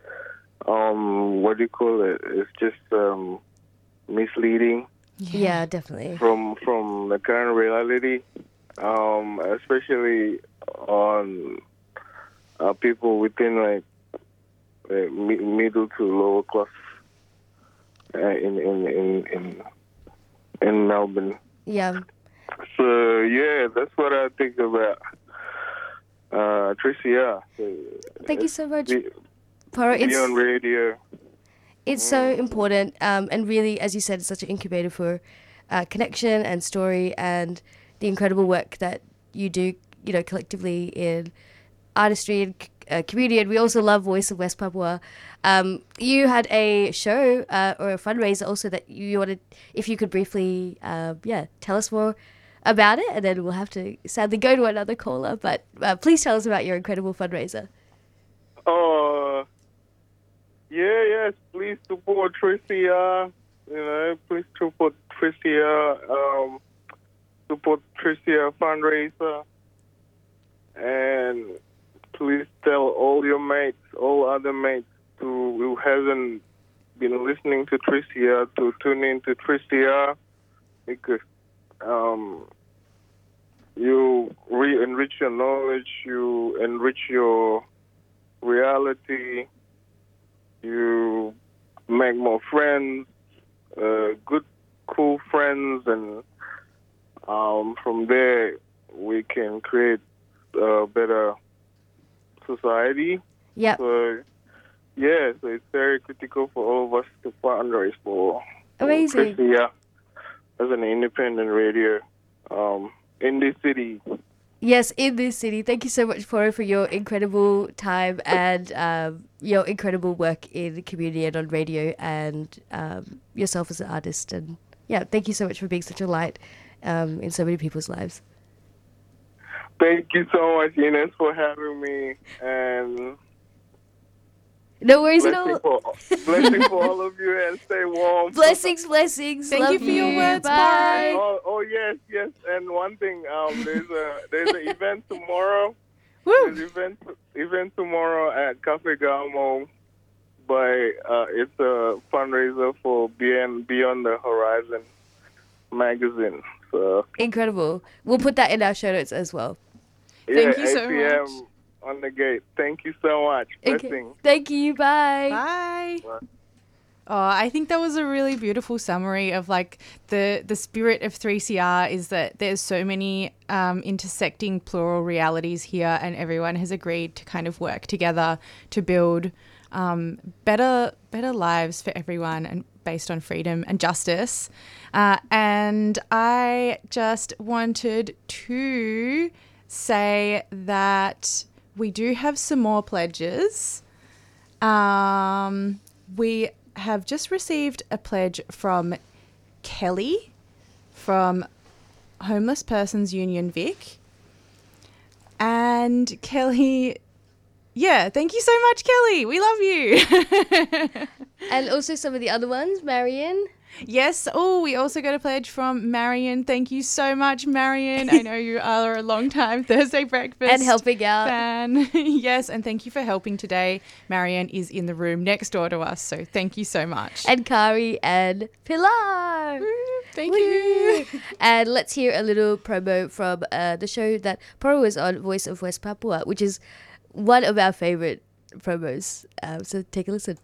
um what do you call it? It's just um misleading. Yeah, definitely. From from the current reality, um, especially on uh, people within like uh, mi- middle to lower class uh, in, in in in in Melbourne. Yeah. So yeah, that's what I think about uh, three C R. Thank you so much, Be- Poro. It's Beyond radio. it's so important, um, and really, as you said, it's such an incubator for uh, connection and story, and the incredible work that you do, you know, collectively in artistry and c- uh, community. And we also love Voice of West Papua. Um, you had a show uh, or a fundraiser also that you wanted, if you could briefly, uh, yeah, tell us more about it, and then we'll have to sadly go to another caller. But uh, please tell us about your incredible fundraiser. Oh, yeah, yes, please support three C R. You know, please support three C R. Um, support three C R fundraiser. And please tell all your mates, all other mates who, who hasn't been listening to three C R to tune in to three C R, because um, you re-enrich your knowledge, you enrich your reality, you make more friends, uh, good, cool friends, and um, from there we can create a better society. Yeah. So, yeah, so it's very critical for all of us to fundraise for Amazing. three C R as an independent radio um, in this city. Yes, in this city. Thank you so much, Poro, for your incredible time and um, your incredible work in the community and on radio, and um, yourself as an artist. And yeah, thank you so much for being such a light um, in so many people's lives. Thank you so much, Ines, for having me. And No worries at Blessing all. For, blessing for all of you and stay warm. Blessings, blessings. Thank Love you for your words, Bye. Oh, oh yes, yes. And one thing, um, there's a there's an event tomorrow. Woo! There's event event tomorrow at Cafe Galmo. By uh, it's a fundraiser for Beyond Beyond the Horizon magazine. So Incredible. We'll put that in our show notes as well. yeah, Thank you so eight p m much. on the gate. Thank you so much. Okay. Blessing. Thank you. Bye. Bye. Oh, I think that was a really beautiful summary of like the the spirit of three C R is that there's so many um, intersecting plural realities here, and everyone has agreed to kind of work together to build um, better better lives for everyone and based on freedom and justice. Uh, and I just wanted to say that we do have some more pledges. Um, we have just received a pledge from Kelly from Homeless Persons Union Vic. And Kelly, yeah, thank you so much, Kelly. We love you. And also some of the other ones, Marion. Yes. Oh, we also got a pledge from Marion. Thank you so much, Marion. I know you are a long time Thursday Breakfast And helping out. fan. Yes, and thank you for helping today. Marion is in the room next door to us, so thank you so much. And Kari and Pilar. Thank Woo. you. And let's hear a little promo from uh, the show that Pro was on, Voice of West Papua, which is one of our favourite promos. Um, so take a listen.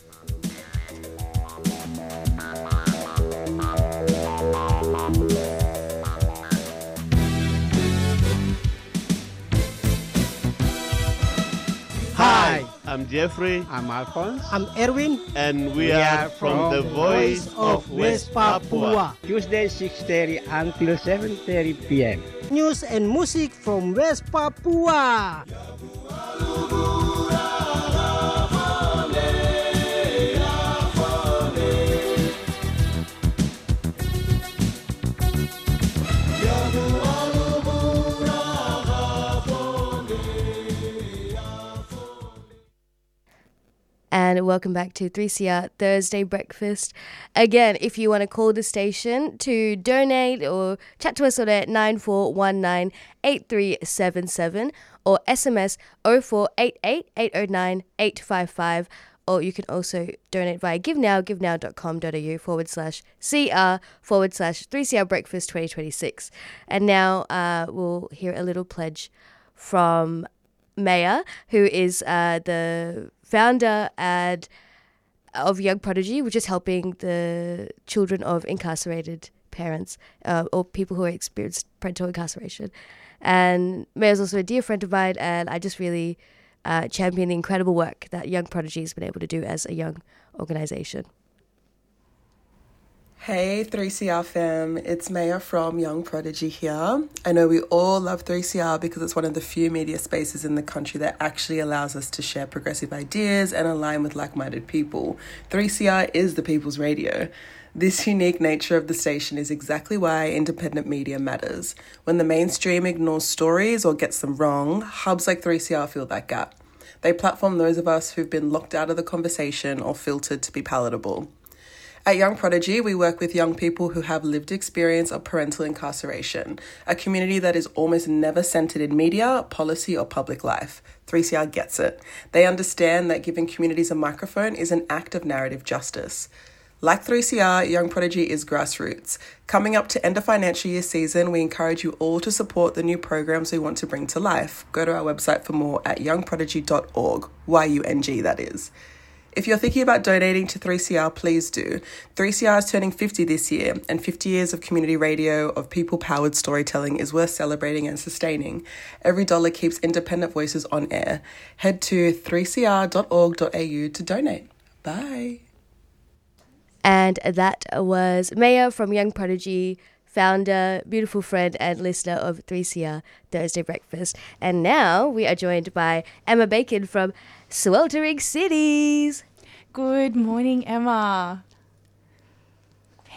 Hi, I'm Jeffrey. I'm Alphonse. I'm Erwin. And we, We are, from, the Voice of West Papua. Tuesday six thirty until seven thirty p m News and music from West Papua. And welcome back to three C R Thursday Breakfast. Again, if you want to call the station to donate or chat to us on at nine four one nine eight three seven seven or S M S oh four eight eight eight oh nine eight five five, or you can also donate via GiveNow, givenow.com.au forward slash CR forward slash 3CR Breakfast twenty twenty-six. And now uh, we'll hear a little pledge from Maya, who is uh, the founder and of Young Prodigy, which is helping the children of incarcerated parents uh, or people who are experienced parental incarceration. And Maya's also a dear friend of mine, and I just really uh, champion the incredible work that Young Prodigy has been able to do as a young organisation. Hey three C R fam, it's Maya from Young Prodigy here. I know we all love three C R because it's one of the few media spaces in the country that actually allows us to share progressive ideas and align with like-minded people. three C R is the people's radio. This unique nature of the station is exactly why independent media matters. When the mainstream ignores stories or gets them wrong, hubs like three C R fill that gap. They platform those of us who've been locked out of the conversation or filtered to be palatable. At Young Prodigy, we work with young people who have lived experience of parental incarceration, a community that is almost never centered in media, policy, or public life. three C R gets it. They understand that giving communities a microphone is an act of narrative justice. Like three C R, Young Prodigy is grassroots. Coming up to end of financial year season, we encourage you all to support the new programs we want to bring to life. Go to our website for more at young prodigy dot org, Y U N G that is. If you're thinking about donating to three C R, please do. three C R is turning fifty this year, and fifty years of community radio, of people-powered storytelling is worth celebrating and sustaining. Every dollar keeps independent voices on air. Head to three c r dot org dot a u to donate. Bye. And that was Maya from Young Prodigy, founder, beautiful friend and listener of three C R Thursday Breakfast. And now we are joined by Emma Bacon from Sweltering Cities. Good morning, Emma.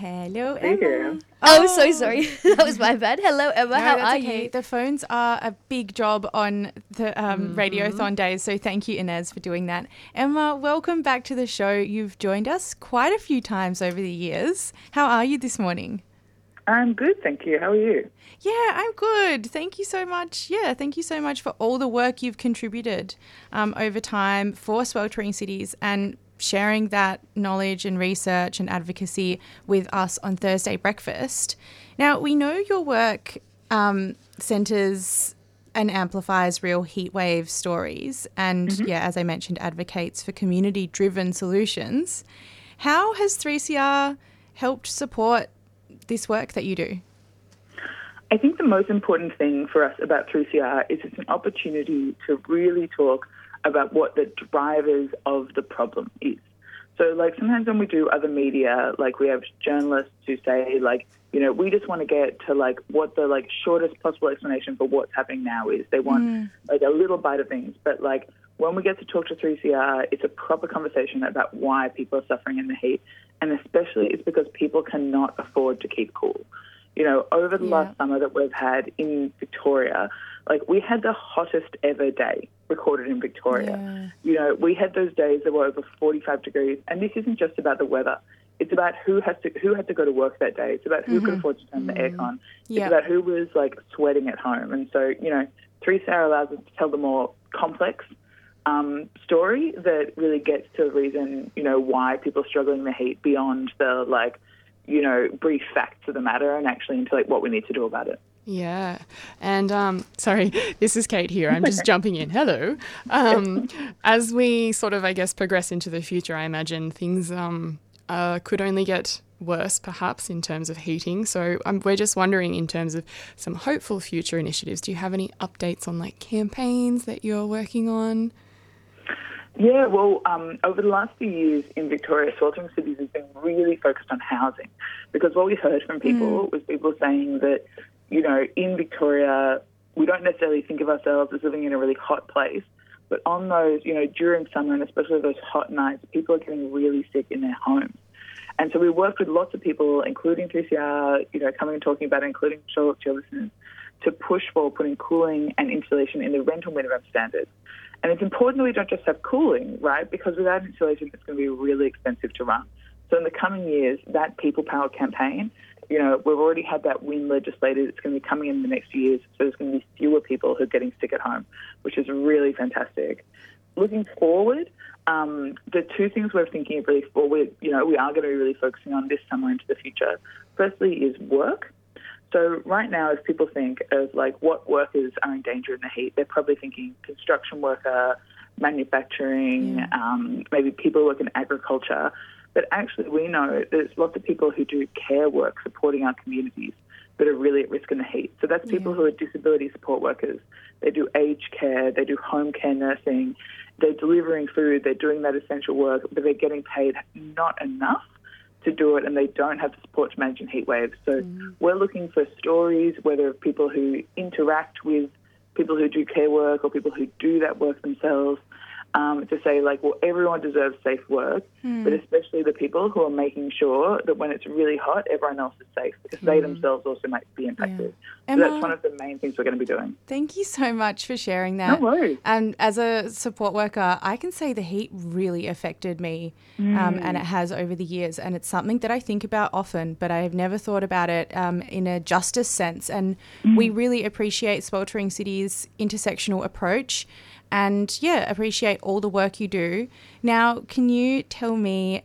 Hello, Hey, Emma. Em. Oh, so sorry. That was my bad. Hello, Emma. No, How that's are okay. you? The phones are a big job on the um, Mhm. Radiothon days, so thank you, Inez, for doing that. Emma, welcome back to the show. You've joined us quite a few times over the years. How are you this morning? I'm good, thank you. How are you? Yeah, I'm good. Thank you so much. Yeah, thank you so much for all the work you've contributed um, over time for Sweltering Cities and sharing that knowledge and research and advocacy with us on Thursday Breakfast. Now, we know your work um, centres and amplifies real heatwave stories and, mm-hmm. yeah, as I mentioned, advocates for community-driven solutions. How has three C R helped support this work that you do? I think the most important thing for us about three C R is it's an opportunity to really talk about what the drivers of the problem is. So, like, sometimes when we do other media, like, we have journalists who say, like, you know, we just want to get to, like, what the, like, shortest possible explanation for what's happening now is. They want, mm. like, a little bite of things. But, like, when we get to talk to three C R, it's a proper conversation about why people are suffering in the heat. And especially it's because people cannot afford to keep cool. You know, over the yeah. last summer that we've had in Victoria, like, we had the hottest ever day recorded in Victoria. Yeah. You know, we had those days that were over forty-five degrees. And this isn't just about the weather. It's about who has to who had to go to work that day. It's about who mm-hmm. could afford to turn mm-hmm. the aircon. Yeah. It's about who was, like, sweating at home. And so, you know, three C R allows us to tell the more complex um, story that really gets to the reason, you know, why people are struggling in the heat beyond the, like, you know, brief facts of the matter and actually into, like, what we need to do about it. Yeah. And, um, sorry, this is Kate here. I'm just jumping in. Hello. Um, as we sort of, I guess, progress into the future, I imagine things um, uh, could only get worse, perhaps, in terms of heating. So um, we're just wondering, in terms of some hopeful future initiatives, do you have any updates on, like, campaigns that you're working on? Yeah, well, um, over the last few years in Victoria, Sweltering Cities has been really focused on housing, because what we heard from people mm. was people saying that, you know, in Victoria, we don't necessarily think of ourselves as living in a really hot place, but on those, you know, during summer and especially those hot nights, people are getting really sick in their homes. And so we worked with lots of people, including three C R, you know, coming and talking about it, including Charlotte to your listeners, to push for putting cooling and insulation in the rental minimum standards. And it's important that we don't just have cooling, right? Because without insulation, it's going to be really expensive to run. So in the coming years, that People Power campaign, you know, we've already had that win legislated. It's going to be coming in the next few years. So there's going to be fewer people who are getting sick at home, which is really fantastic. Looking forward, um, the two things we're thinking of really forward, you know, we are going to be really focusing on this summer into the future. Firstly is work. So right now, if people think of, like, what workers are in danger in the heat, they're probably thinking construction worker, manufacturing, yeah. um, maybe people who work in agriculture. But actually, we know there's lots of people who do care work supporting our communities that are really at risk in the heat. So that's people yeah. who are disability support workers. They do aged care, they do home care nursing, they're delivering food, they're doing that essential work, but they're getting paid not enough to do it, and they don't have the support to manage in heat waves. So mm. we're looking for stories, whether of people who interact with people who do care work or people who do that work themselves, um, to say, like, well, everyone deserves safe work, mm. but especially the people who are making sure that when it's really hot, everyone else is safe, because mm. they themselves also might be impacted. Yeah. So Emma, that's one of the main things we're going to be doing. Thank you so much for sharing that. No worries. And as a support worker, I can say the heat really affected me, mm. um, and it has over the years. And it's something that I think about often, but I have never thought about it um, in a justice sense. And mm. we really appreciate Sweltering Cities' intersectional approach. And, yeah, appreciate all the work you do. Now, can you tell me,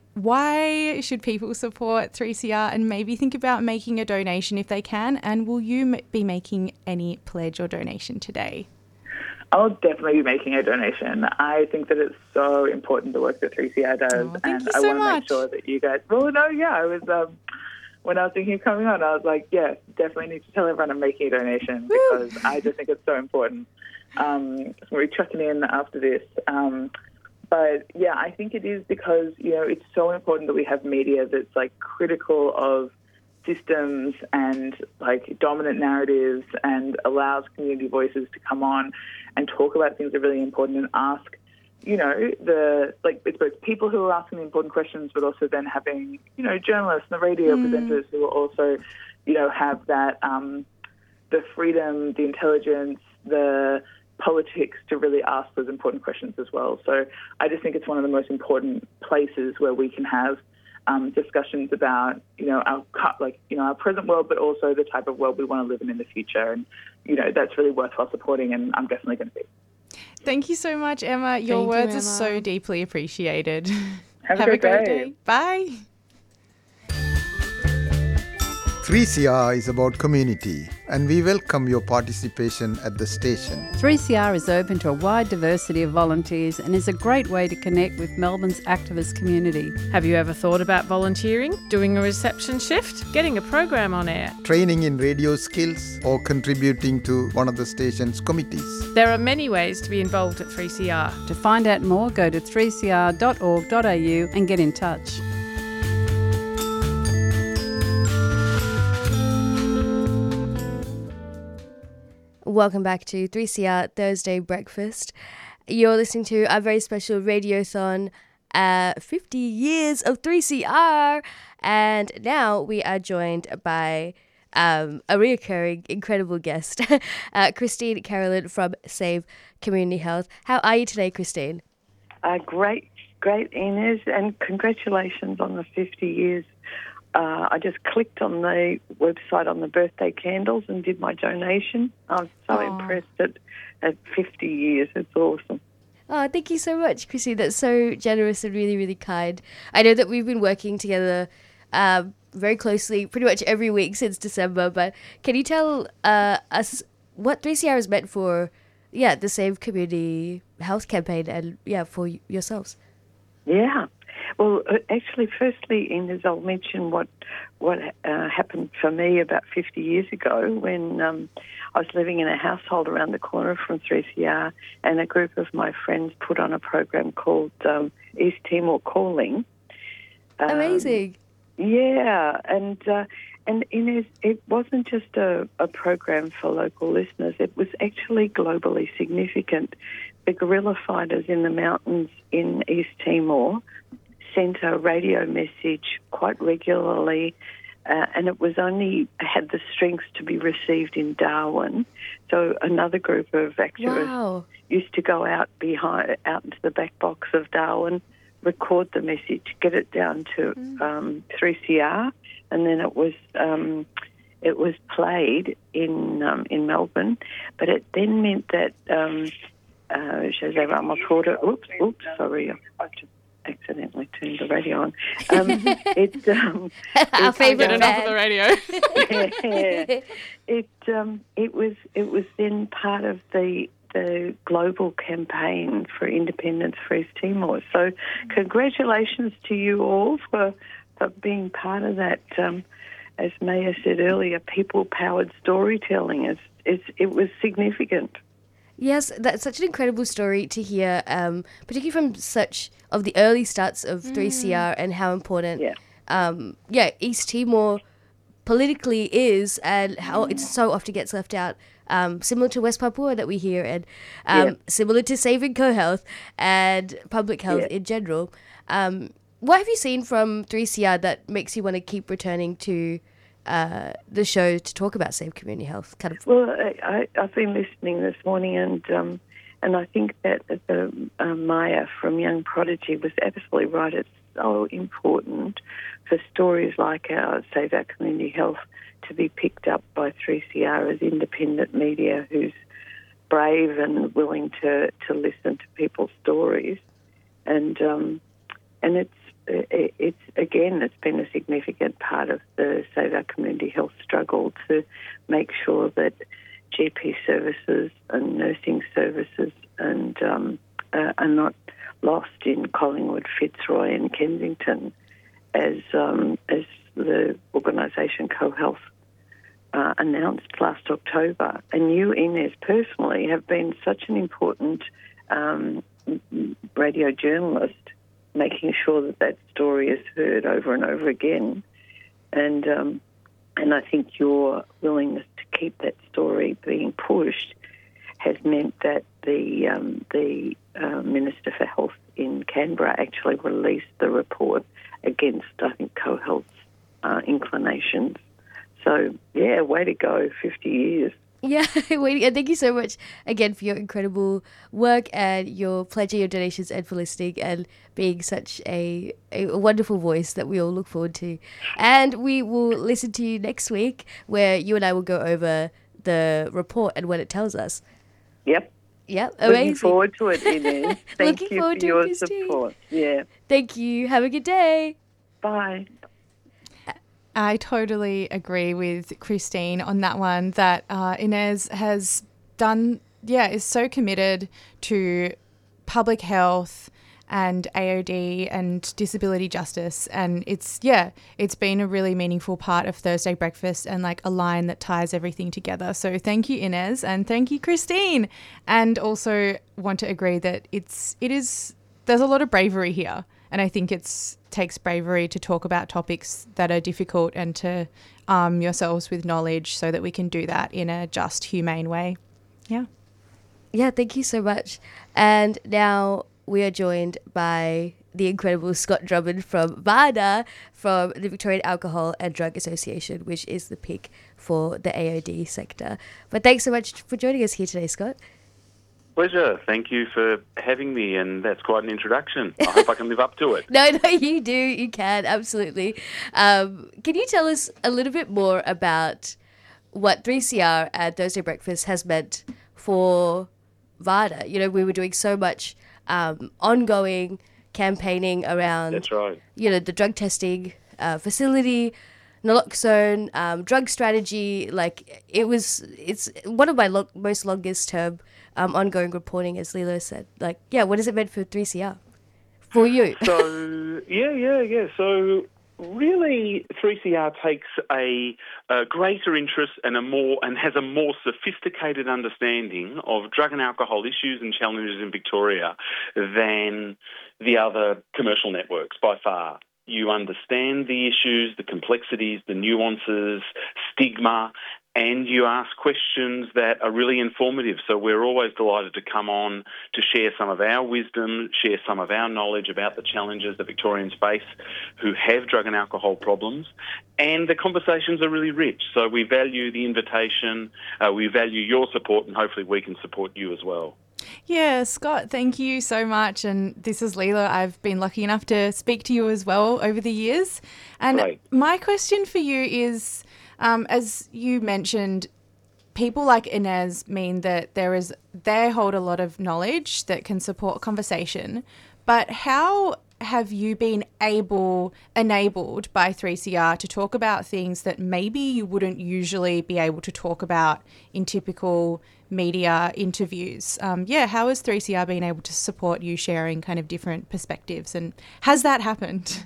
why should people support three C R and maybe think about making a donation if they can? And will you m- be making any pledge or donation today? I'll definitely be making a donation. I think that it's so important, the work that three C R does. Oh, thank and you I so want to much. make sure that you guys... Well, no, yeah, I was... Um, when I was thinking of coming on, I was like, yeah, definitely need to tell everyone I'm making a donation Woo! Because I just think it's so important. Um, so we're checking in after this. Um, but, yeah, I think it is because, you know, it's so important that we have media that's, like, critical of systems and, like, dominant narratives and allows community voices to come on and talk about things that are really important and ask you know, the like it's both people who are asking the important questions, but also then having, you know, journalists and the radio mm. presenters who will also, you know, have that um, the freedom, the intelligence, the politics to really ask those important questions as well. So I just think it's one of the most important places where we can have um, discussions about, you know, our like you know our present world, but also the type of world we want to live in in the future. And you know, that's really worthwhile supporting, and I'm definitely going to be. Thank you so much, Emma. Your Thank words you, are so deeply appreciated. Have, Have a a great day. day. Bye. three C R is about community, and we welcome your participation at the station. three C R is open to a wide diversity of volunteers and is a great way to connect with Melbourne's activist community. Have you ever thought about volunteering, doing a reception shift, getting a program on air? Training in radio skills or contributing to one of the station's committees. There are many ways to be involved at three C R. To find out more, go to three c r dot org dot a u and get in touch. Welcome back to three C R Thursday Breakfast. You're listening to our very special Radiothon, uh, fifty years of three C R. And now we are joined by um, a reoccurring incredible guest, uh, Christine Carolyn from Save Community Health. How are you today, Christine? Uh, great, great, Inez, and congratulations on the fifty years. Uh, I just clicked on the website on the birthday candles and did my donation. I'm so Aww. impressed at, at fifty years. It's awesome. Oh, thank you so much, Chrissy. That's so generous and really, really kind. I know that we've been working together um, very closely pretty much every week since December, but can you tell uh, us what three C R is meant for, yeah, the Save Community Health campaign and, yeah, for y- yourselves? Yeah. Well, actually, firstly, Inez, I'll mention what what uh, happened for me about fifty years ago when um, I was living in a household around the corner from three C R, and a group of my friends put on a program called um, East Timor Calling. Um, Amazing. Yeah, and uh, and Inez, it wasn't just a, a program for local listeners. It was actually globally significant. The guerrilla fighters in the mountains in East Timor sent a radio message quite regularly, uh, and it was only had the strength to be received in Darwin. So another group of activists wow. used to go out behind, out into the back box of Darwin, record the message, get it down to mm. um, three C R, and then it was um, it was played in um, in Melbourne. But it then meant that um, uh, Jose Ramos Porter, oops, oops, sorry, I just accidentally turned the radio on. Um, it, um, Our favourite enough of the radio. yeah, it um, it was it was then part of the the global campaign for independence for East Timor. So, congratulations to you all for for being part of that. Um, as Maya said earlier, people-powered storytelling is is it was significant. Yes, that's such an incredible story to hear, um, particularly from such of the early starts of mm. three C R and how important, yeah, um, yeah, East Timor politically is, and how mm. it so often gets left out. Um, similar to West Papua that we hear, and um, yeah. similar to Saving Co-Health and public health yeah. in general. Um, what have you seen from three C R that makes you want to keep returning to uh, the show to talk about Save Community Health? Kind of. Well, I, I've been listening this morning, and um, and I think that the uh, Maya from Young Prodigy was absolutely right. It's so important for stories like our Save Our Community Health to be picked up by three C R as independent media who's brave and willing to, to listen to people's stories. And um, and it's it, it's again it's been a significant part of the Save Our Community Health struggle to make sure that G P services and nursing services and um, uh, are not lost in Collingwood, Fitzroy, and Kensington, as um, as the organisation Co-Health uh, announced last October. And you, Inez, personally have been such an important um, radio journalist, making sure that that story is heard over and over again. And um, and I think your willingness to keep that story being pushed has meant that the um, the uh, Minister for Health in Canberra actually released the report against, I think, CoHealth's uh, inclinations. So, yeah, way to go, fifty years. Yeah, wait, and thank you so much again for your incredible work and your pledging your donations and for listening and being such a, a wonderful voice that we all look forward to. And we will listen to you next week where you and I will go over the report and what it tells us. Yep. Yep, amazing. Looking forward to it, Inez. Thank Looking you forward for to it, your Christine. support. Yeah. Thank you. Have a good day. Bye. I totally agree with Christine on that one, that uh, Inez has done, yeah, is so committed to public health and A O D and disability justice. And it's, yeah, it's been a really meaningful part of Thursday Breakfast and like a line that ties everything together. So thank you, Inez, and thank you, Christine. And also want to agree that it's, it is, there's a lot of bravery here. And I think it's takes bravery to talk about topics that are difficult and to arm yourselves with knowledge so that we can do that in a just, humane way. Yeah. Yeah, thank you so much. And now we are joined by the incredible Scott Drummond from VADA, from the Victorian Alcohol and Drug Association, which is the pick for the A O D sector. But thanks so much for joining us here today, Scott. Pleasure. Thank you for having me, and that's quite an introduction. I hope I can live up to it. No, no, you do. You can, absolutely. Um, can you tell us a little bit more about what three C R and Thursday Breakfast has meant for VADA? You know, we were doing so much um, ongoing campaigning around, that's right, you know, the drug testing uh, facility, naloxone, um, drug strategy. Like, it was, it's one of my lo- most longest term Um, ongoing reporting, as Lilo said. Like, yeah, what has it meant for three C R? For you? So, yeah, yeah, yeah. So, really, three C R takes a, a greater interest and a more and has a more sophisticated understanding of drug and alcohol issues and challenges in Victoria than the other commercial networks by far. You understand the issues, the complexities, the nuances, stigma, and you ask questions that are really informative. So we're always delighted to come on to share some of our wisdom, share some of our knowledge about the challenges that Victorians face who have drug and alcohol problems. And the conversations are really rich. So we value the invitation, uh, we value your support, and hopefully we can support you as well. Yeah, Scott, thank you so much. And this is Leela. I've been lucky enough to speak to you as well over the years. And Great. My question for you is, Um, as you mentioned, people like Inez mean that there is they hold a lot of knowledge that can support conversation. But how have you been able, enabled by three C R to talk about things that maybe you wouldn't usually be able to talk about in typical media interviews? Um, yeah, how has three C R been able to support you sharing kind of different perspectives, and has that happened?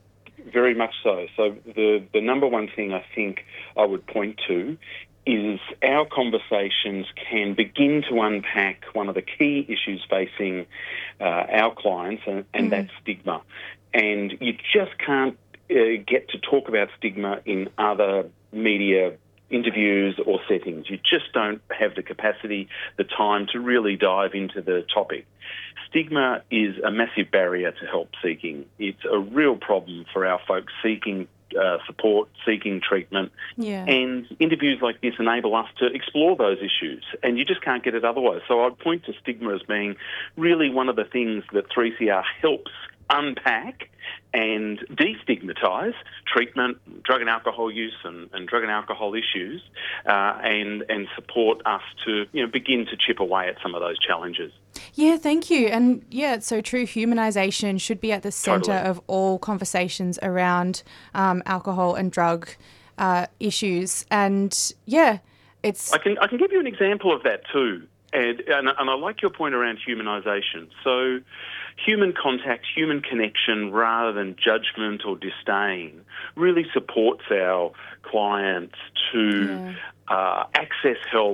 Very much so. So the, the number one thing I think I would point to is our conversations can begin to unpack one of the key issues facing uh, our clients, and, and mm. that's stigma. And you just can't uh, get to talk about stigma in other media interviews or settings. You just don't have the capacity, the time to really dive into the topic. Stigma is a massive barrier to help seeking. It's a real problem for our folks seeking uh, support, seeking treatment. Yeah. And interviews like this enable us to explore those issues, and you just can't get it otherwise. So I'd point to stigma as being really one of the things that three C R helps unpack and destigmatise treatment, drug and alcohol use and, and drug and alcohol issues, uh, and and support us to, you know, begin to chip away at some of those challenges. Yeah, thank you. And yeah, it's so true. Humanisation should be at the centre Totally. of all conversations around um, alcohol and drug uh, issues. And yeah, it's... I can I can give you an example of that too. And, and, and I like your point around humanisation. So human contact, human connection, rather than judgment or disdain, really supports our clients to Yeah. uh, access help,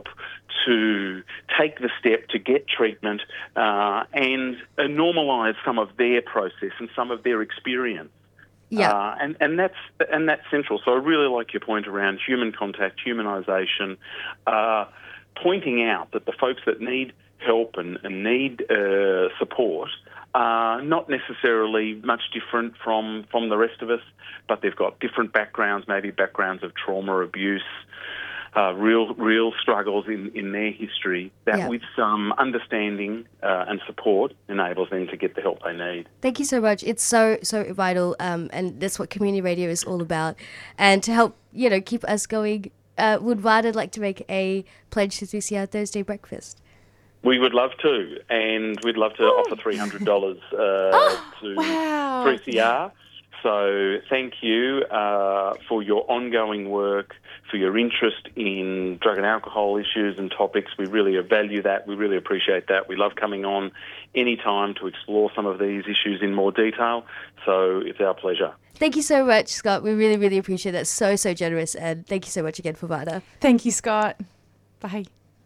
to take the step to get treatment, uh, and uh, normalise some of their process and some of their experience. Yeah. Uh, and, and that's and that's central. So I really like your point around human contact, humanisation, uh, pointing out that the folks that need help and, and need uh, support are not necessarily much different from, from the rest of us, but they've got different backgrounds, maybe backgrounds of trauma, abuse, uh, real real struggles in, in their history, that Yeah. with some understanding uh, and support enables them to get the help they need. Thank you so much. It's so, so vital, um, and that's what community radio is all about. And to help, you know, keep us going, uh, would Vada like to make a pledge to three C R Thursday Breakfast? We would love to, and we'd love to offer three hundred dollars uh, to wow. three C R. So thank you uh, for your ongoing work, for your interest in drug and alcohol issues and topics. We really value that. We really appreciate that. We love coming on any time to explore some of these issues in more detail. So it's our pleasure. Thank you so much, Scott. We really, really appreciate that. So, so generous. And thank you so much again for Vada. Thank you, Scott. Bye.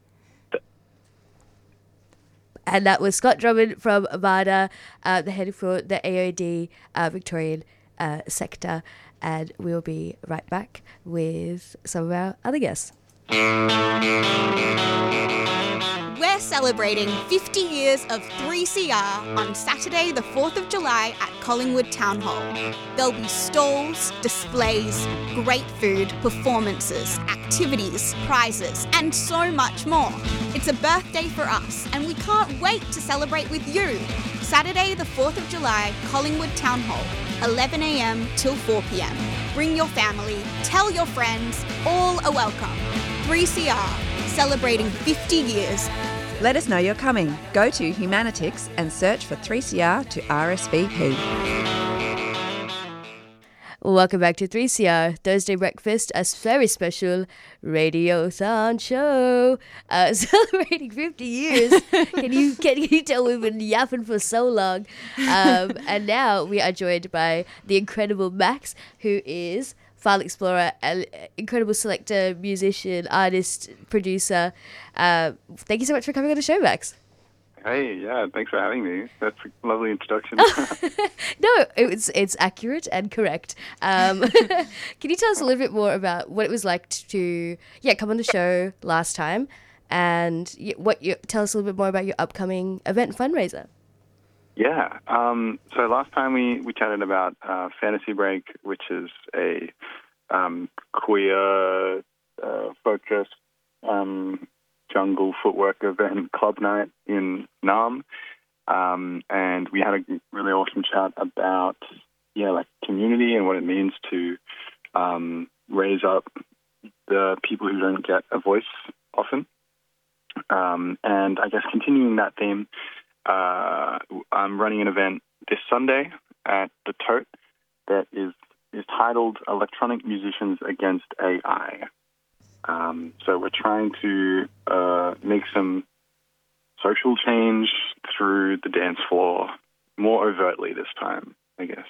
And that was Scott Drummond from VADA, uh, the head for the A O D uh, Victorian uh, sector. And we'll be right back with some of our other guests. We're celebrating fifty years of three C R on Saturday the fourth of July at Collingwood Town Hall. There'll be stalls, displays, great food, performances, activities, prizes, and so much more. It's a birthday for us, and we can't wait to celebrate with you. Saturday the fourth of July, Collingwood Town Hall, eleven a m till four p m. Bring your family, tell your friends, all are welcome. three C R, celebrating fifty years. Let us know you're coming. Go to Humanitix and search for three C R to R S V P. Welcome back to three C R Thursday Breakfast, a very special radiothon show uh, celebrating fifty years. Can you can you tell we've been yapping for so long? Um, and now we are joined by the incredible Max, who is File Explorer, an incredible selector, musician, artist, producer. Uh, thank you so much for coming on the show, Max. Hey, yeah, thanks for having me. That's a lovely introduction. No, it's it's accurate and correct. Um, can you tell us a little bit more about what it was like to yeah come on the show last time, and what you tell us a little bit more about your upcoming event fundraiser? Yeah, um, so last time we, we chatted about uh, Fantasy Break, which is a um, queer uh, focused um, jungle footwork event club night in Naarm, um, and we had a really awesome chat about yeah like community and what it means to um, raise up the people who don't get a voice often, um, and I guess continuing that theme. Uh, I'm running an event this Sunday at the Tote that is, is titled Electronic Musicians Against A I. Um, so we're trying to uh, make some social change through the dance floor more overtly this time, I guess.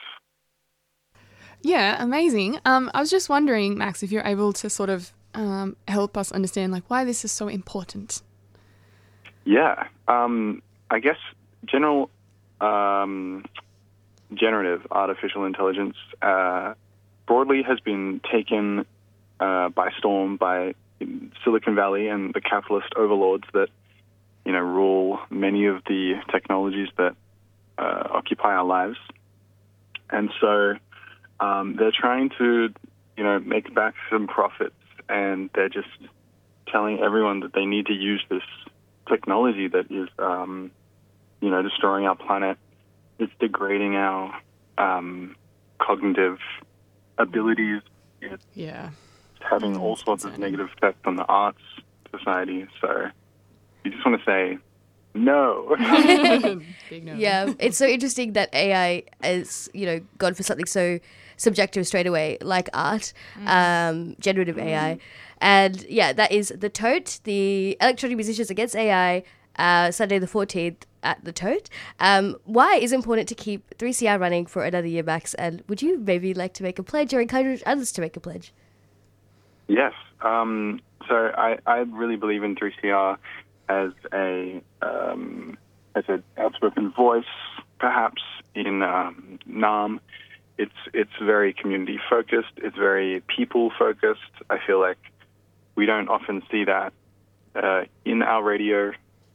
Yeah, amazing. Um, I was just wondering, Max, if you're able to sort of um, help us understand like why this is so important. Yeah. Um, I guess general um, generative artificial intelligence uh, broadly has been taken uh, by storm by Silicon Valley and the capitalist overlords that you know rule many of the technologies that uh, occupy our lives, and so um, they're trying to you know make back some profits, and they're just telling everyone that they need to use this technology that is, um, you know, destroying our planet. It's degrading our um, cognitive abilities. It's yeah. having all sorts of negative effects on the arts society. So you just want to say no. Big no. Yeah, it's so interesting that A I is, you know, gone for something so subjective straight away, like art, mm. um, generative mm. A I. And yeah, that is the Tote, the Electronic Musicians Against A I, uh, Sunday the fourteenth at the Tote. Um, why is it important to keep three C R running for another year, Max? And would you maybe like to make a pledge or encourage others to make a pledge? Yes. Um, so I, I really believe in three C R as a um, as an outspoken voice, perhaps in um, Naarm. It's it's very community focused. It's very people focused. I feel like we don't often see that uh, in our radio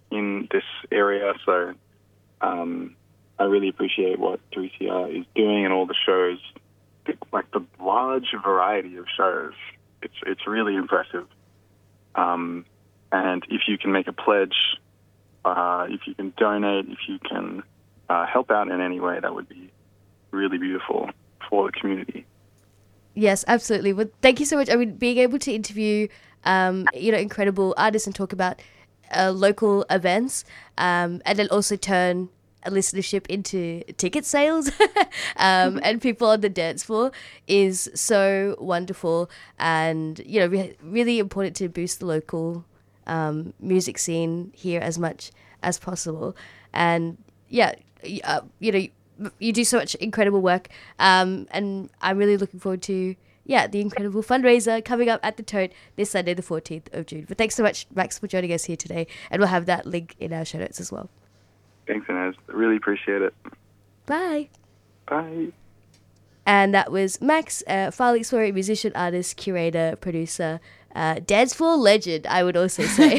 in this area. So um, I really appreciate what three C R is doing and all the shows, like the large variety of shows. It's it's really impressive. Um, and if you can make a pledge, uh, if you can donate, if you can uh, help out in any way, that would be really beautiful for the community. Yes, absolutely. Well, thank you so much. I mean, being able to interview, um, you know, incredible artists and talk about uh, local events, um, and then also turn a listenership into ticket sales um, and people on the dance floor is so wonderful, and you know, re- really important to boost the local um, music scene here as much as possible. And yeah, uh, you know, you do so much incredible work, um, and I'm really looking forward to yeah the incredible fundraiser coming up at the Tote this Sunday, the fourteenth of June. But thanks so much, Max, for joining us here today, and we'll have that link in our show notes as well. Thanks, Inez. Really appreciate it. Bye. Bye. And that was Max, uh, File Explorer, musician, artist, curator, producer, uh, dance floor legend, I would also say.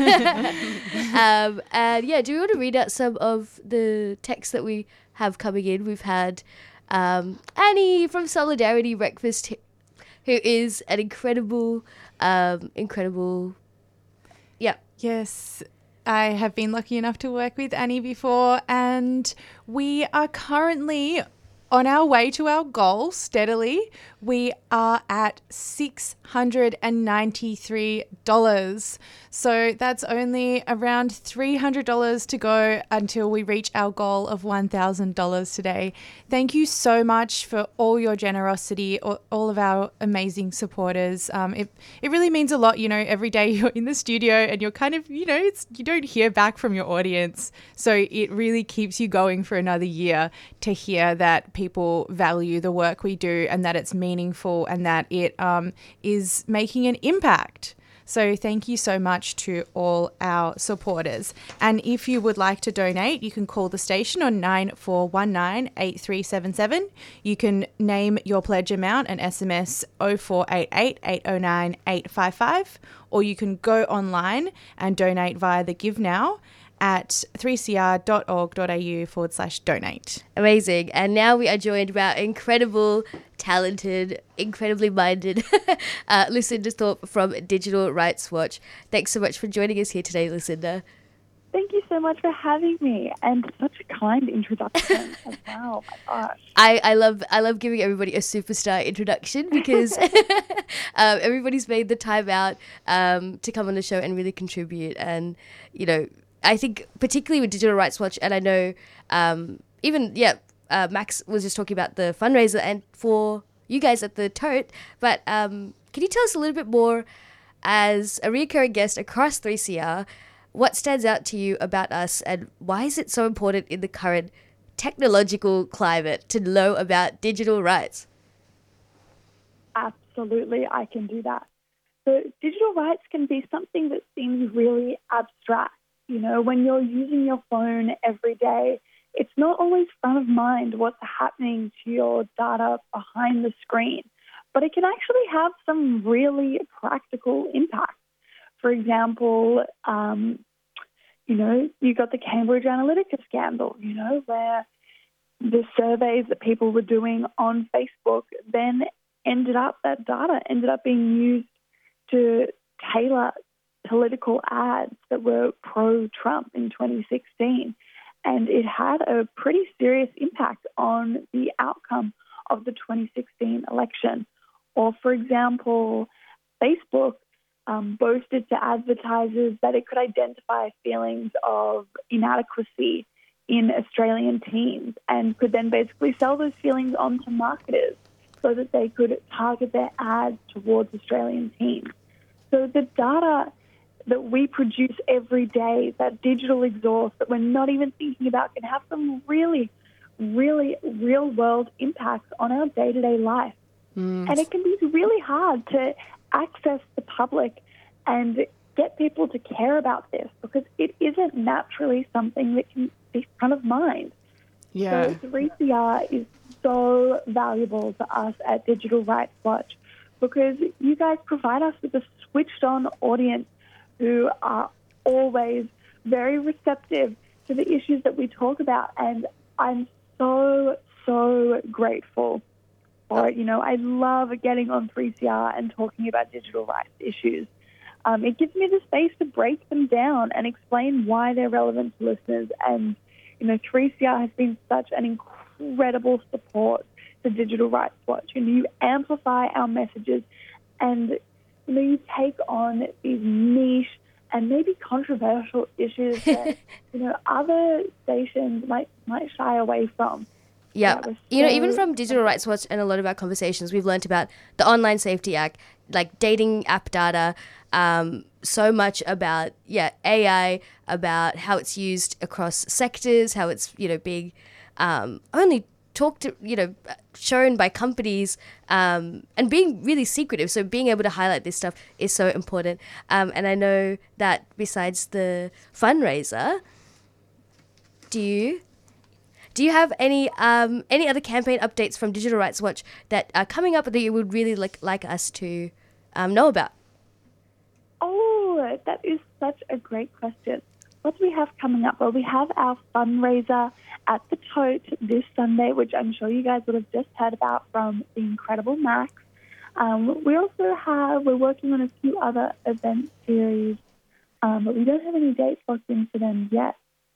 um, and yeah, do we want to read out some of the texts that we have coming in? We've had um, Annie from Solidarity Breakfast, who is an incredible, um, incredible, yeah. Yes. I have been lucky enough to work with Annie before, and we are currently on our way to our goal steadily. We are at six hundred ninety-three dollars. So that's only around three hundred dollars to go until we reach our goal of one thousand dollars today. Thank you so much for all your generosity, all of our amazing supporters. Um, it, it really means a lot. You know, every day you're in the studio and you're kind of, you know, it's you don't hear back from your audience. So it really keeps you going for another year to hear that people value the work we do and that it's meaningful and that it um, is making an impact. So thank you so much to all our supporters. And if you would like to donate, you can call the station on nine four one nine, eight three seven seven. You can name your pledge amount and S M S oh four eight eight, eight oh nine, eight five five, or you can go online and donate via the Give Now at three c r dot org dot a u forward slash donate. Amazing. And now we are joined by our incredible, talented, incredibly minded uh, Lucinda Thorpe from Digital Rights Watch. Thanks so much for joining us here today, Lucinda. Thank you so much for having me, and such a kind introduction as well. My gosh. I, I love I love giving everybody a superstar introduction because um, everybody's made the time out um, to come on the show and really contribute. And, you know, I think particularly with Digital Rights Watch, and I know um, even, yeah, uh, Max was just talking about the fundraiser and for you guys at the Tote, but um, can you tell us a little bit more, as a recurring guest across three C R, what stands out to you about us and why is it so important in the current technological climate to know about digital rights? Absolutely, I can do that. So digital rights can be something that seems really abstract. You know, when you're using your phone every day, it's not always front of mind what's happening to your data behind the screen, but it can actually have some really practical impact. For example, um, you know, you got the Cambridge Analytica scandal, you know, where the surveys that people were doing on Facebook then ended up, that data ended up being used to tailor political ads that were pro-Trump in twenty sixteen. And it had a pretty serious impact on the outcome of the twenty sixteen election. Or, for example, Facebook um, boasted to advertisers that it could identify feelings of inadequacy in Australian teens and could then basically sell those feelings on to marketers so that they could target their ads towards Australian teens. So the data that we produce every day, that digital exhaust that we're not even thinking about, can have some really, really real-world impacts on our day-to-day life. Mm. And it can be really hard to access the public and get people to care about this because it isn't naturally something that can be front of mind. Yeah. So three C R is so valuable to us at Digital Rights Watch because you guys provide us with a switched-on audience who are always very receptive to the issues that we talk about, and I'm so, so grateful for it. You know, I love getting on three C R and talking about digital rights issues. Um, it gives me the space to break them down and explain why they're relevant to listeners. And, you know, three C R has been such an incredible support to Digital Rights Watch. You know, you amplify our messages and, you know, you take on these niche and maybe controversial issues that, you know, other stations might might shy away from. Yeah, So you know, even from Digital Rights Watch and a lot of our conversations, we've learned about the Online Safety Act, like dating app data, um, so much about, yeah, A I, about how it's used across sectors, how it's, you know, being um, only talked to, you know, shown by companies, um, and being really secretive. So being able to highlight this stuff is so important. Um, and I know that besides the fundraiser, do you... Do you have any um, any other campaign updates from Digital Rights Watch that are coming up that you would really like like us to um, know about? Oh, that is such a great question. What do we have coming up? Well, we have our fundraiser at the Tote this Sunday, which I'm sure you guys would have just heard about from the incredible Max. Um, we also have, we're working on a few other event series, um, but we don't have any dates locked in for them yet.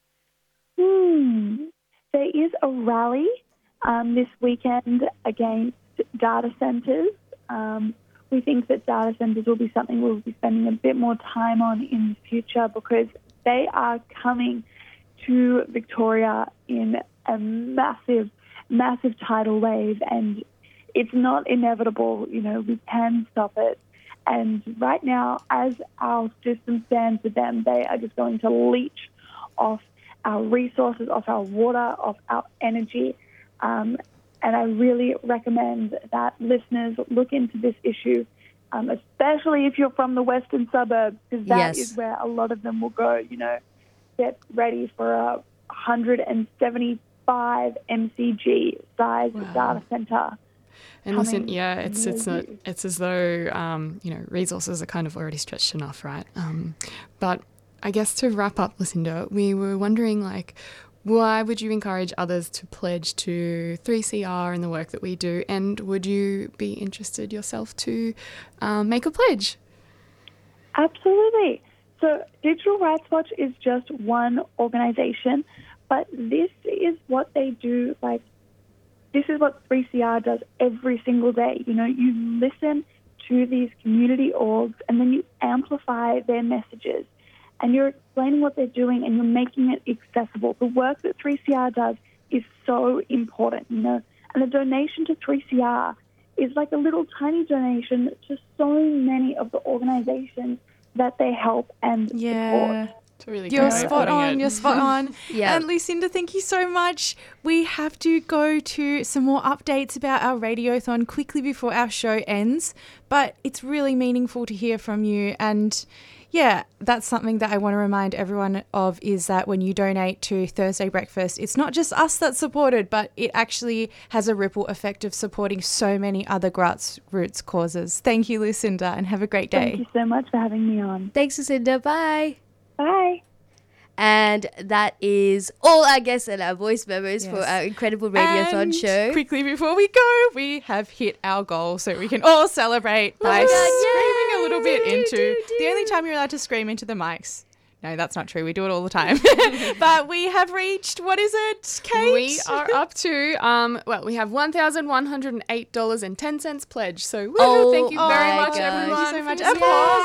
Hmm. There is a rally um, this weekend against data centres. Um, we think that data centres will be something we'll be spending a bit more time on in the future because they are coming to Victoria in a massive, massive tidal wave, and it's not inevitable. You know, we can stop it. And right now, as our system stands with them, they are just going to leech off our resources, of our water, of our energy. Um, and I really recommend that listeners look into this issue, um, especially if you're from the western suburbs, because that Yes. is where a lot of them will go. You know, get ready for a one hundred seventy-five M C G size Wow. data center. And listen, coming yeah, it's it's not, near you. it's as though um, you know, resources are kind of already stretched enough, right? Um, but I guess to wrap up, Lucinda, we were wondering, like, why would you encourage others to pledge to three C R and the work that we do? And would you be interested yourself to um, make a pledge? Absolutely. So Digital Rights Watch is just one organisation, but this is what they do. Like, this is what three C R does every single day. You know, you listen to these community orgs and then you amplify their messages. And you're explaining what they're doing and you're making it accessible. The work that three C R does is so important, you know. And a donation to three C R is like a little tiny donation to so many of the organizations that they help and Yeah. support. It's a really You're great way of spot putting on. it. You're spot on. Yeah. And Lucinda, thank you so much. We have to go to some more updates about our radiothon quickly before our show ends. But it's really meaningful to hear from you. And yeah, that's something that I want to remind everyone of, is that when you donate to Thursday Breakfast, it's not just us that's supported, but it actually has a ripple effect of supporting so many other grassroots causes. Thank you, Lucinda, and have a great day. Thank you so much for having me on. Thanks, Lucinda. Bye. Bye. And that is all our guests and our voice memos for Yes. our incredible radiothon And show. quickly before we go, we have hit our goal, so we can all celebrate by my God, screaming a little bit into the only time you're allowed to scream into the mics. No, that's not true. We do it all the time. But we have reached, what is it, Kate? We are up to, um, well, we have one thousand one hundred eight dollars and ten cents pledge. So woo, Oh thank you very my much, gosh. everyone. Thank you so much. for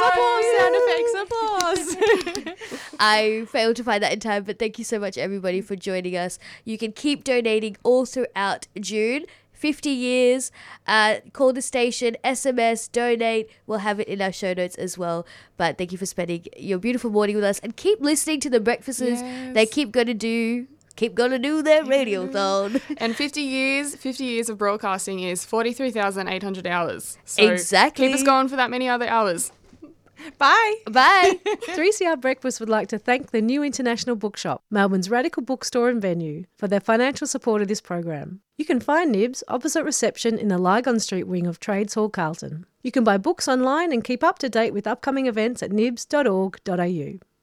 Applause, listening. applause, sound effects, applause. I failed to find that in time, but thank you so much, everybody, for joining us. You can keep donating all throughout June. fifty years, uh, call the station, S M S, donate. We'll have it in our show notes as well. But thank you for spending your beautiful morning with us, and keep listening to the breakfasts. Yes. They keep going to do, keep going to do their radiothon. And fifty years, fifty years of broadcasting is forty-three thousand eight hundred hours. So Exactly. keep us going for that many other hours. Bye. Bye. three C R Breakfast would like to thank the New International Bookshop, Melbourne's radical bookstore and venue, for their financial support of this program. You can find Nibs opposite reception in the Lygon Street wing of Trades Hall, Carlton. You can buy books online and keep up to date with upcoming events at nibs dot org dot a u.